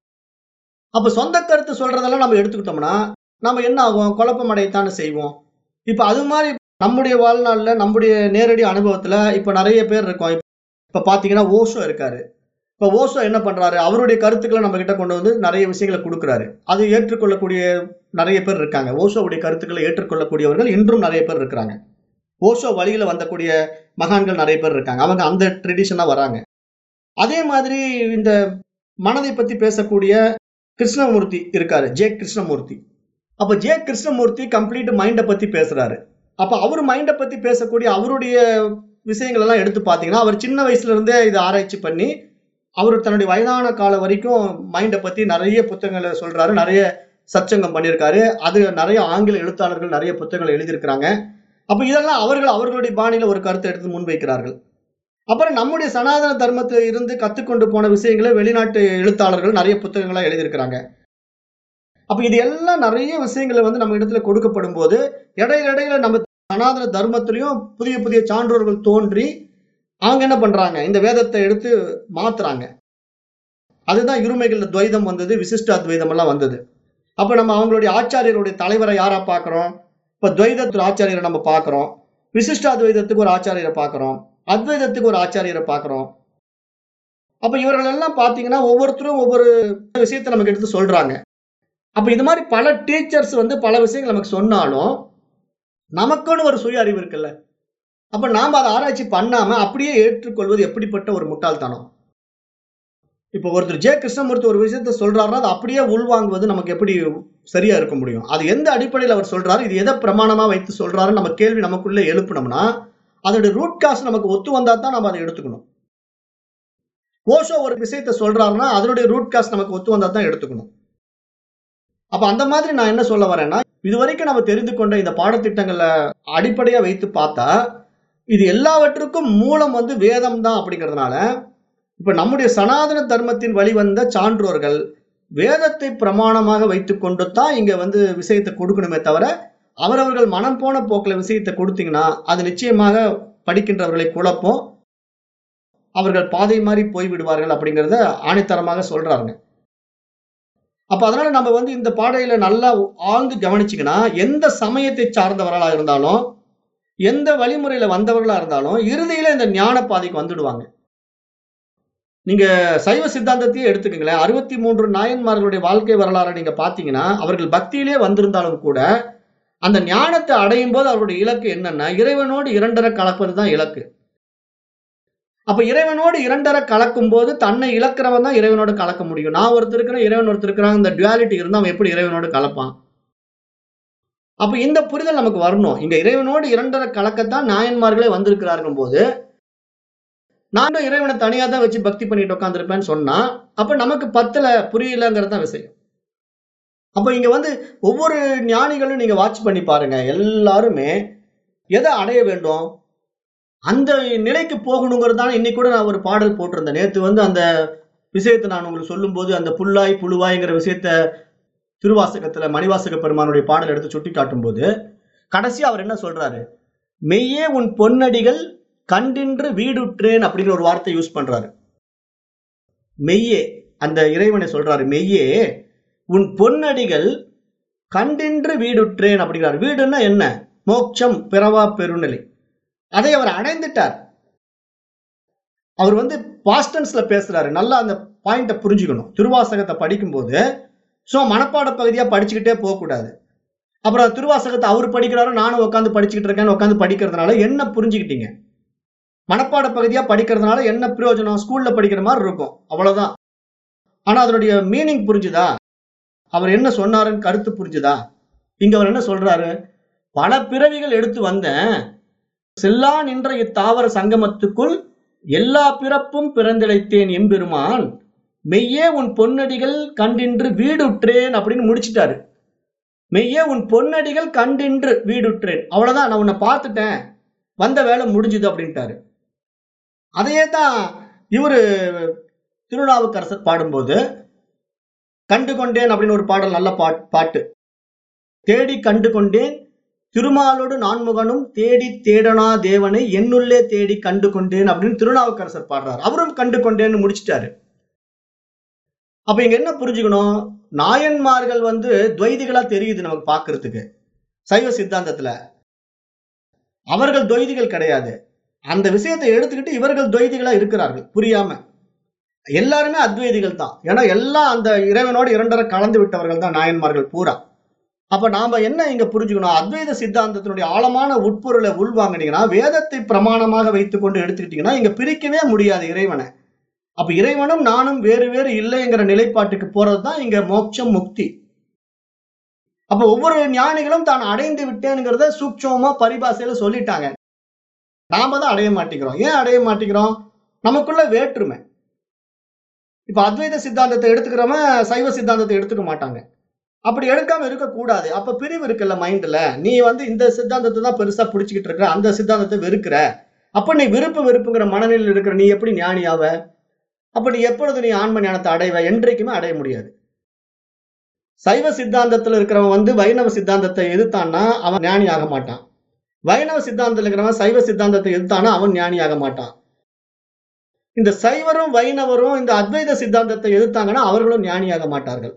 அப்ப சொந்த கருத்து சொல்றதெல்லாம் நம்ம எடுத்துக்கிட்டோம்னா நம்ம என்ன ஆகும்? குழப்பம் அடையத்தானே செய்வோம். இப்ப அது மாதிரி நம்முடைய வாழ்நாள்ல நம்முடைய நேரடி அனுபவத்துல இப்ப நிறைய பேர் இருக்கோம். இப்ப பாத்தீங்கன்னா ஓஷோ இருக்காரு. இப்ப ஓஷோ என்ன பண்றாரு? அவருடைய கருத்துக்களை நம்ம கிட்ட கொண்டு வந்து நிறைய விஷயங்களை கொடுக்குறாரு. அது ஏற்றுக்கொள்ளக்கூடிய நிறைய பேர் இருக்காங்க. ஓஷோவுடைய கருத்துக்களை ஏற்றுக்கொள்ளக்கூடியவர்கள் இன்றும் நிறைய பேர் இருக்கிறாங்க. ஓஷோ வழியில வந்தக்கூடிய மகான்கள் நிறைய பேர் இருக்காங்க. அவங்க அந்த ட்ரெடிஷனா வராங்க. அதே மாதிரி இந்த மனதை பத்தி பேசக்கூடிய கிருஷ்ணமூர்த்தி இருக்காரு, ஜே கிருஷ்ணமூர்த்தி. அப்ப ஜே கிருஷ்ணமூர்த்தி கம்ப்ளீட் மைண்டை பத்தி பேசுறாரு. அப்ப அவர் மைண்டை பத்தி பேசக்கூடிய அவருடைய விஷயங்கள் எல்லாம் எடுத்து பாத்தீங்கன்னா, அவர் சின்ன வயசுல இருந்தே இதை ஆராய்ச்சி பண்ணி அவர் தன்னுடைய வயதான காலம் வரைக்கும் மைண்டை பத்தி நிறைய புத்தகங்களை சொல்றாரு, நிறைய சச்சங்கம் பண்ணியிருக்காரு. அது நிறைய ஆங்கில எழுத்தாளர்கள் நிறைய புத்தகங்களை எழுதியிருக்கிறாங்க. அப்ப இதெல்லாம் அவர்களுடைய பாணியில ஒரு கருத்தை எடுத்து முன்வைக்கிறார்கள். அப்புறம் நம்முடைய சனாதன தர்மத்துல இருந்து கத்துக்கொண்டு போன விஷயங்களை வெளிநாட்டு எழுத்தாளர்கள் நிறைய புத்தகங்களா எழுதியிருக்கிறாங்க. அப்ப இது எல்லாம் நிறைய விஷயங்களை நம்ம இடத்துல கொடுக்கப்படும் போது இடையில நம்ம சனாதன தர்மத்திலையும் புதிய புதிய சான்றோர்கள் தோன்றி அவங்க என்ன பண்றாங்க? இந்த வேதத்தை எடுத்து மாத்துறாங்க. அதுதான் இருமைகள்ல துவைதம் வந்தது, விசிஷ்ட அத்வைதம் எல்லாம் வந்தது. அப்ப நம்ம அவங்களுடைய ஆச்சாரியருடைய தலைவரை யாரா பாக்குறோம்? இப்ப துவைதத்துக்கு ஆச்சாரியரை நம்ம பாக்குறோம், விசிஷ்டாத்வைதத்துக்கு ஒரு ஆச்சாரியரை பாக்குறோம், அத்வைதத்துக்கு ஒரு ஆச்சாரியரை பாக்குறோம். அப்ப இவர்கள் எல்லாம் பாத்தீங்கன்னா ஒவ்வொருத்தரும் ஒவ்வொரு விஷயத்தை நமக்கு எடுத்து சொல்றாங்க. அப்ப இது மாதிரி பல டீச்சர்ஸ் பல விஷயங்கள் நமக்கு சொன்னாலும் நமக்குன்னு ஒரு சுய அறிவு இருக்குல்ல. அப்ப நாம அதை ஆராய்ச்சி பண்ணாம அப்படியே ஏற்றுக்கொள்வது எப்படிப்பட்ட ஒரு முட்டாள்தனம். இப்ப ஒருத்தர் ஜே கிருஷ்ணமூர்த்தி ஒரு விஷயத்த சொல்றாருன்னா அதை அப்படியே உள்வாங்குவது நமக்கு எப்படி சரியா இருக்க முடியும்? அது எந்த அடிப்படையில் அவர் சொல்றாரு, இது எதை பிரமாணமா வைத்து சொல்றாரு நம்ம கேள்வி நமக்குள்ள எழுப்பினோம்னா அதோட ரூட் காஸ் நமக்கு ஒத்து வந்தா தான் நம்ம அதை எடுத்துக்கணும். ஓஷோ ஒரு விஷயத்த சொல்றாருன்னா அதனுடைய ரூட் காஸ் நமக்கு ஒத்து வந்தா தான் எடுத்துக்கணும். அப்ப அந்த மாதிரி நான் என்ன சொல்ல வரேன்னா, இதுவரைக்கும் நம்ம தெரிந்து கொண்ட இந்த பாடத்திட்டங்களை அடிப்படையா வைத்து பார்த்தா இது எல்லாவற்றுக்கும் மூலம் வேதம் தான் அப்படிங்கிறதுனால இப்ப நம்முடைய சனாதன தர்மத்தின் வழிவந்த சான்றோர்கள் வேதத்தை பிரமாணமாக வைத்துக் கொண்டு தான் இங்க விஷயத்தை கொடுக்கணுமே தவிர அவரவர்கள் மனம் போன போக்குல விஷயத்தை கொடுத்தீங்கன்னா அது நிச்சயமாக படிக்கின்றவர்களை குழப்பம், அவர்கள் பாதை மாறி போய்விடுவார்கள் அப்படிங்கிறத ஆணித்தரமாக சொல்றாங்க. அப்ப அதனால நம்ம இந்த பாடையில நல்லா ஆழ்ந்து கவனிச்சுக்கினா, எந்த சமயத்தை சார்ந்தவர்களா இருந்தாலும், எந்த வழிமுறையில வந்தவர்களா இருந்தாலும், இறுதியில இந்த ஞான பாதைக்கு வந்துடுவாங்க. நீங்க சைவ சித்தாந்தத்தையே எடுத்துக்கங்களேன். 63 நாயன்மார்களுடைய வாழ்க்கை வரலாறை நீங்க பார்த்தீங்கன்னா, அவர்கள் பக்தியிலே வந்திருந்தாலும் கூட, அந்த ஞானத்தை அடையும் போது அவருடைய இலக்கு என்னன்னா, இறைவனோடு இரண்டர கலப்பது தான் இலக்கு. அப்ப இறைவனோடு இரண்டர கலக்கும் போது தன்னை இழக்கிறவன் தான் இறைவனோடு கலக்க முடியும். நான் ஒருத்தர் இருக்கிறேன், இறைவன் ஒருத்தர் இருக்கிறான். இந்த டுவாலிட்டி இருந்தா அவன் எப்படி இறைவனோடு கலப்பான்? அப்ப இந்த புரிதல் நமக்கு வரணும். இங்க இறைவனோடு இரண்டர கலக்கத்தான் நாயன்மார்களே வந்திருக்கிறார்கள் போது, நானும் இறைவனை தனியா தான் வச்சு பக்தி பண்ணிட்டு உட்கார்ந்திருப்பேன்னு சொன்னா, அப்ப நமக்கு புரியலங்கிறது தான் விஷயம். அப்ப இங்க ஒவ்வொரு ஞானிகளும் நீங்க வாட்ச் பண்ணி பாருங்க. எல்லாருமே எதை அடைய வேண்டும்? அந்த நிலைக்கு போகணுங்கிறதான இன்னைக்கு கூட நான் ஒரு பாடல் போட்டிருந்தேன். நேத்து அந்த விஷயத்தை நான் உங்களுக்கு சொல்லும் போது, அந்த புல்லாய் புழுவாய்ங்கிற விஷயத்த திருவாசகத்துல மணிவாசக பெருமானுடைய பாடல் எடுத்து சுட்டி காட்டும் போது, கடைசி அவர் என்ன சொல்றாரு? மெய்யே உன் பொன்னடிகள் கண்டின்று வீடுற்றேன் அப்படிங்கிற ஒரு வார்த்தை யூஸ் பண்றாரு. மெய்யே, அந்த இறைவனை சொல்றாரு, மெய்யே உன் பொன்னடிகள் கண்டின்று வீடுற்றேன் அப்படிங்கிறார். வீடுன்னா என்ன? மோட்சம், பிறவா பெருநிலை. அதை அவர் அடைந்துட்டார். அவர் பாஸ்ட் டென்ஸ்ல பேசுறாரு. நல்லா அந்த பாயிண்ட புரிஞ்சுக்கணும். திருவாசகத்தை படிக்கும் போது மனப்பாட பகுதியா படிச்சுக்கிட்டே போக கூடாது. அப்புறம் திருவாசகத்தை அவர் படிக்கிறாரு, நானும் உட்காந்து படிச்சுக்கிட்டு இருக்கேன்னு உட்காந்து படிக்கிறதுனால என்ன புரிஞ்சுக்கிட்டீங்க? மனப்பாட பகுதியா படிக்கிறதுனால என்ன பிரயோஜனம்? ஸ்கூல்ல படிக்கிற மாதிரி இருக்கும், அவ்வளவுதான். ஆனா அதனுடைய மீனிங் புரிஞ்சுதா? அவர் என்ன சொன்னாருன்னு கருத்து புரிஞ்சுதா? இங்க அவர் என்ன சொல்றாரு? பல பிறவிகள் எடுத்து வந்தேன், செல்லா நின்ற இத்தாவர சங்கமத்துக்குள் எல்லா பிறப்பும் பிறந்திழைத்தேன் எம்பெருமான், மெய்யே உன் பொன்னடிகள் கண்டின்று வீடுற்றேன் அப்படின்னு முடிச்சிட்டாரு. மெய்யே உன் பொன்னடிகள் கண்டின்று வீடுற்றேன், அவ்வளவுதான், நான் உன்னை பார்த்துட்டேன், வந்த வேலை முடிஞ்சுது அப்படின்ட்டாரு. அதையே தான் இவரு திருநாவுக்கரசர் பாடும்போது, கண்டு கொண்டேன் அப்படின்னு ஒரு பாடல், நல்ல பாட்டு. தேடி கண்டு கொண்டேன் திருமாலோடு நான்முகனும் தேடி தேடனா தேவனை என்னுள்ளே தேடி கண்டு கொண்டேன் அப்படின்னு திருநாவுக்கரசர் பாடுறார். அவரும் கண்டு கொண்டேன்னு முடிச்சிட்டாரு. அப்ப இங்க என்ன புரிஞ்சுக்கணும்? நாயன்மார்கள் துவைதிகளா தெரியுது நமக்கு பார்க்கிறதுக்கு. சைவ சித்தாந்தத்துல அவர்கள் துவைதிகள் கிடையாது. அந்த விஷயத்தை எடுத்துக்கிட்டு இவர்கள் துவைதிகளா இருக்கிறார்கள், புரியாம. எல்லாருமே அத்வைதிகள் தான். ஏன்னா எல்லாம் அந்த இறைவனோடு இரண்டரை கலந்து விட்டவர்கள் தான் நாயன்மார்கள் பூரா. அப்ப நாம என்ன இங்க புரிஞ்சுக்கணும்? அத்வைத சித்தாந்தத்தினுடைய ஆழமான உட்பொருளை உள்வாங்கினீங்கன்னா, வேதத்தை பிரமாணமாக வைத்துக் கொண்டு எடுத்துக்கிட்டீங்கன்னா, இங்க பிரிக்கவே முடியாது இறைவனை. அப்ப இறைவனும் நானும் வேறு வேறு இல்லைங்கிற நிலைப்பாட்டுக்கு போறதுதான் இங்க மோட்சம், முக்தி. அப்ப ஒவ்வொரு ஞானிகளும் தான் அடைந்து விட்டேங்கிறத சூட்சமா பரிபாசையில சொல்லிட்டாங்க. நாம தான் அடைய மாட்டேங்கிறோம். ஏன் அடைய மாட்டேங்கிறோம்? நமக்குள்ள வேற்றுமை. இப்ப அத்வைத சித்தாந்தத்தை எடுத்துக்கிறவன் சைவ சித்தாந்தத்தை எடுத்துக்க மாட்டாங்க. அப்படி எடுக்காம இருக்கக்கூடாது. அப்ப பிரிவு இருக்குல்ல மைண்ட்ல, நீ இந்த சித்தாந்தத்தை தான் பெருசா பிடிச்சுக்கிட்டு இருக்கிற, அந்த சித்தாந்தத்தை வெறுக்கிற. அப்ப நீ வெறுப்புங்கிற மனநிலையில் இருக்கிற நீ எப்படி ஞானியாவ? அப்ப நீ எப்பொழுது நீ ஆன்ம ஞானத்தை அடைவ? என்றைக்குமே அடைய முடியாது. சைவ சித்தாந்தத்துல இருக்கிறவன் வைணவ சித்தாந்தத்தை எதிர்த்தான்னா அவன் ஞானி ஆக மாட்டான். வைணவ சித்தாந்தத்தில் இருக்கிறவன் சைவ சித்தாந்தத்தை எதிர்த்தானா அவன் ஞானி ஆக மாட்டான். இந்த சைவரும் வைணவரும் இந்த அத்வைத சித்தாந்தத்தை எதிர்த்தாங்கன்னா அவர்களும் ஞானியாக மாட்டார்கள்.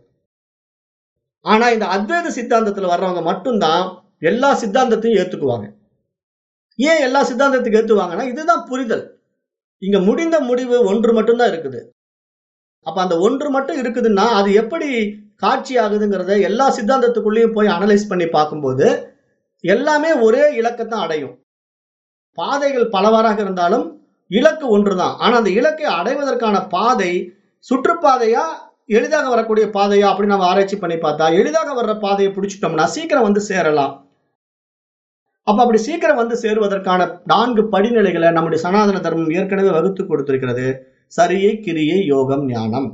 ஆனா இந்த அத்வைத சித்தாந்தத்துல வர்றவங்க மட்டும்தான் எல்லா சித்தாந்தத்தையும் ஏத்துக்குவாங்க. ஏன் எல்லா சித்தாந்தத்துக்கு ஏத்துவாங்கன்னா, இதுதான் புரிதல். இங்க முடிந்த முடிவு ஒன்று மட்டும்தான் இருக்குது. அப்ப அந்த ஒன்று மட்டும் இருக்குதுன்னா அது எப்படி காட்சி ஆகுதுங்கிறத எல்லா சித்தாந்தத்துக்குள்ளேயும் போய் அனலைஸ் பண்ணி பார்க்கும்போது எல்லாமே ஒரே இலக்கத்தான் அடையும். பாதைகள் பலவாறாக இருந்தாலும் இலக்கு ஒன்றுதான். ஆனா அந்த இலக்கை அடைவதற்கான பாதை சுற்றுப்பாதையா, எளிதாக வரக்கூடிய பாதையா அப்படின்னு நம்ம ஆராய்ச்சி பண்ணி பார்த்தா, எளிதாக வர்ற பாதையை பிடிச்சிட்டோம்னா சீக்கிரம் சேரலாம். அப்ப அப்படி சீக்கிரம் சேருவதற்கான 4 படிநிலைகளை நம்முடைய சனாதன தர்மம் ஏற்கனவே வகுத்து கொடுத்திருக்கிறது. சரியை, கிரியை, யோகம், ஞானம்.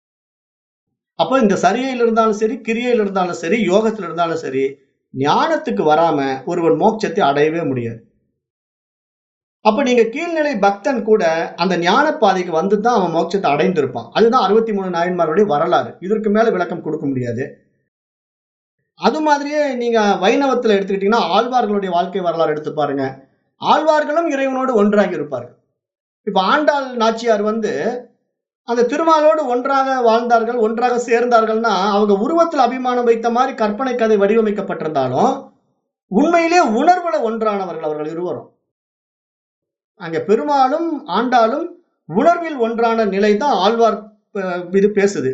அப்ப இந்த சரியில் இருந்தாலும் சரி, கிரியையில் இருந்தாலும் சரி, யோகத்தில் இருந்தாலும் சரி, ஞானத்துக்கு வராம ஒருவன் மோட்சத்தை அடையவே முடியாது. அப்ப நீங்க கீழ்நிலை பக்தன் கூட அந்த ஞான பாதைக்கு வந்துதான் அவன் மோட்சத்தை அடைந்திருப்பான். அதுதான் 63 நாயன்மார்களுடைய வரலாறு. இதற்கு மேல விளக்கம் கொடுக்க முடியாது. அது மாதிரியே நீங்க வைணவத்துல எடுத்துக்கிட்டீங்கன்னா ஆழ்வார்களுடைய வாழ்க்கை வரலாறு எடுத்து பாருங்க. ஆழ்வார்களும் இறைவனோடு ஒன்றாகி இருப்பார்கள். இப்ப ஆண்டாள் நாச்சியார் அந்த திருமாலோடு ஒன்றாக வாழ்ந்தார்கள், ஒன்றாக சேர்ந்தார்கள்னா அவங்க உருவத்தில் அபிமானம் வைத்த மாதிரி கற்பனை கதை வடிவமைக்கப்பட்டிருந்தாலும் உண்மையிலே உணர்வுல ஒன்றானவர்கள் அவர்கள் இருவரும். அங்க பெருமாளும் ஆண்டாளும் உணர்வில் ஒன்றான நிலை தான் ஆழ்வார் இது பேசுது.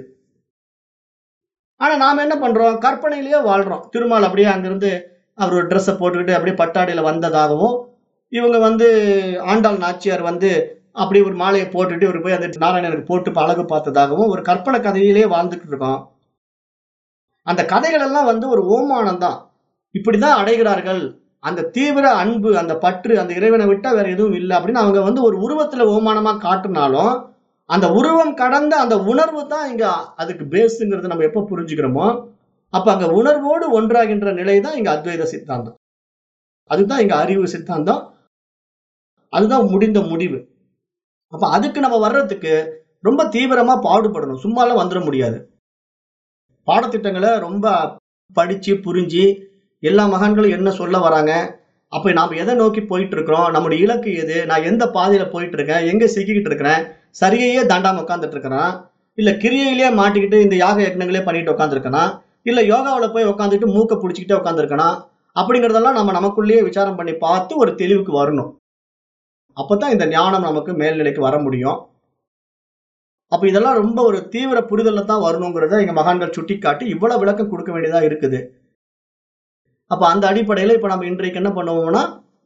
ஆனா நாம என்ன பண்றோம், கற்பனையிலேயே வாழ்றோம். திருமால் அப்படியே அங்கிருந்து அவர் ஒரு ட்ரெஸ்ஸை போட்டுக்கிட்டு அப்படியே பட்டாடையில வந்ததாகவும், இவங்க ஆண்டாள் நாச்சியார் அப்படி ஒரு மாலையை போட்டுட்டு இவர் போய் அந்த நாராயணனுக்கு போட்டு அழகு பார்த்ததாகவும் ஒரு கற்பனை கதையிலேயே வாழ்ந்துட்டு இருக்கோம். அந்த கதைகள் எல்லாம் ஒரு ஓமானம் தான். இப்படிதான் அடைகிறார்கள் அந்த தீவிர அன்பு, அந்த பற்று, அந்த இறைவனை விட்டா வேற எதுவும் இல்லை அப்படின்னு அவங்க ஒரு உருவத்துல ஓமானமா காட்டினாலும் அந்த உருவம் கடந்த அந்த உணர்வு தான் இங்க அதுக்கு பேஸுங்கிறது நம்ம எப்ப புரிஞ்சுக்கிறோமோ அப்ப அங்க உணர்வோடு ஒன்றாகின்ற நிலை தான் இங்க அத்வைத சித்தாந்தம். அதுதான் இங்க அறிவு சித்தாந்தம். அதுதான் முடிந்த முடிவு. அப்ப அதுக்கு நம்ம வர்றதுக்கு ரொம்ப தீவிரமா பாடுபடணும். சும்மாலாம் வந்துட முடியாது. பாடத்திட்டங்களை ரொம்ப படிச்சு புரிஞ்சு எல்லா மகான்களும் என்ன சொல்ல வராங்க, அப்ப நாம எதை நோக்கி போயிட்டு இருக்கிறோம், நம்முடைய இலக்கு எது, நான் எந்த பாதையில போயிட்டு இருக்கேன், எங்க சிக்கிக்கிட்டு இருக்கிறேன், சரியே தாண்டாம உட்காந்துட்டு இருக்கிறான், இல்ல கிரியையிலேயே மாட்டிக்கிட்டு இந்த யாக யக்னங்களே பண்ணிட்டு உட்காந்துருக்கணும், இல்ல யோகாவில போய் உட்காந்துட்டு மூக்க பிடிச்சிக்கிட்டே உட்காந்துருக்கணும், அப்படிங்கறதெல்லாம் நம்ம நமக்குள்ளேயே விசாரம் பண்ணி பார்த்து ஒரு தெளிவுக்கு வரணும். அப்பதான் இந்த ஞானம் நமக்கு மேல்நிலைக்கு வர முடியும். அப்ப இதெல்லாம் ரொம்ப ஒரு தீவிர புரிதல்ல தான் வரணுங்கிறத எங்க மகான்கள் சுட்டிக்காட்டி இவ்வளவு விளக்கம் கொடுக்க வேண்டியதா இருக்குது. அப்ப அந்த அடிப்படையில இப்ப நம்ம இன்றைக்கு என்ன பண்ணுவோம்னா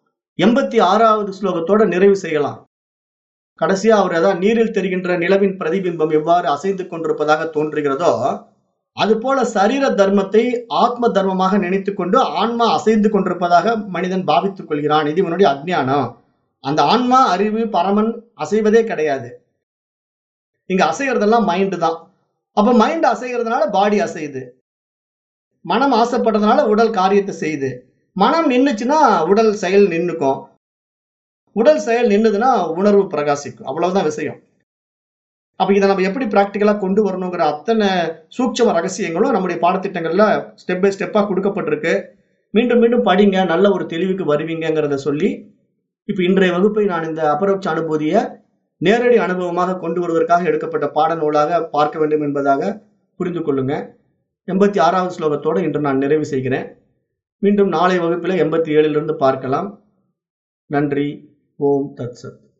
86வது ஸ்லோகத்தோட நிறைவு செய்யலாம். கடைசியா அவர் அதான் நீரில் தெரிகின்ற நிலவின் பிரதிபிம்பம் எவ்வாறு அசைந்து கொண்டிருப்பதாக தோன்றுகிறதோ அது போல சரீர தர்மத்தை ஆத்ம தர்மமாக நினைத்துக் கொண்டு ஆன்மா அசைந்து கொண்டிருப்பதாக மனிதன் பாவித்துக் கொள்கிறான். இது இவனுடைய அஜ்ஞானம். அந்த ஆன்மா அறிவு பரமன் அசைவதே கிடையாது. இங்க அசைகிறதெல்லாம் மைண்டு தான். அப்ப மைண்ட் அசைகிறதுனால பாடி அசையுது. மனம் ஆசைப்படுறதுனால உடல் காரியத்தை செய்யுது. மனம் நின்னுச்சுன்னா உடல் செயல் நின்னுக்கும். உடல் செயல் நின்னுதுன்னா உணர்வு பிரகாசிக்கும். அவ்வளவுதான் விஷயம். அப்ப இதை நம்ம எப்படி பிராக்டிக்கலா கொண்டு வரணுங்கிற அத்தனை சூட்சம ரகசியங்களும் நம்முடைய பாடத்திட்டங்கள்ல ஸ்டெப் பை ஸ்டெப்பா கொடுக்கப்பட்டிருக்கு. மீண்டும் மீண்டும் படிங்க, நல்ல ஒரு தெளிவுக்கு வருவீங்கிறத சொல்லி இப்ப இன்றைய வகுப்பை நான் இந்த அபரோட்ச அனுபூதியை நேரடி அனுபவமாக கொண்டு வருவதற்காக எடுக்கப்பட்ட பாடநூலாக பார்க்க வேண்டும் என்பதாக புரிந்து கொள்ளுங்க. 86வது ஸ்லோகத்தோடு இன்று நான் நிறைவு செய்கிறேன். மீண்டும் நாளை வகுப்பில் 87லிருந்து பார்க்கலாம். நன்றி. ஓம் தத் சத்.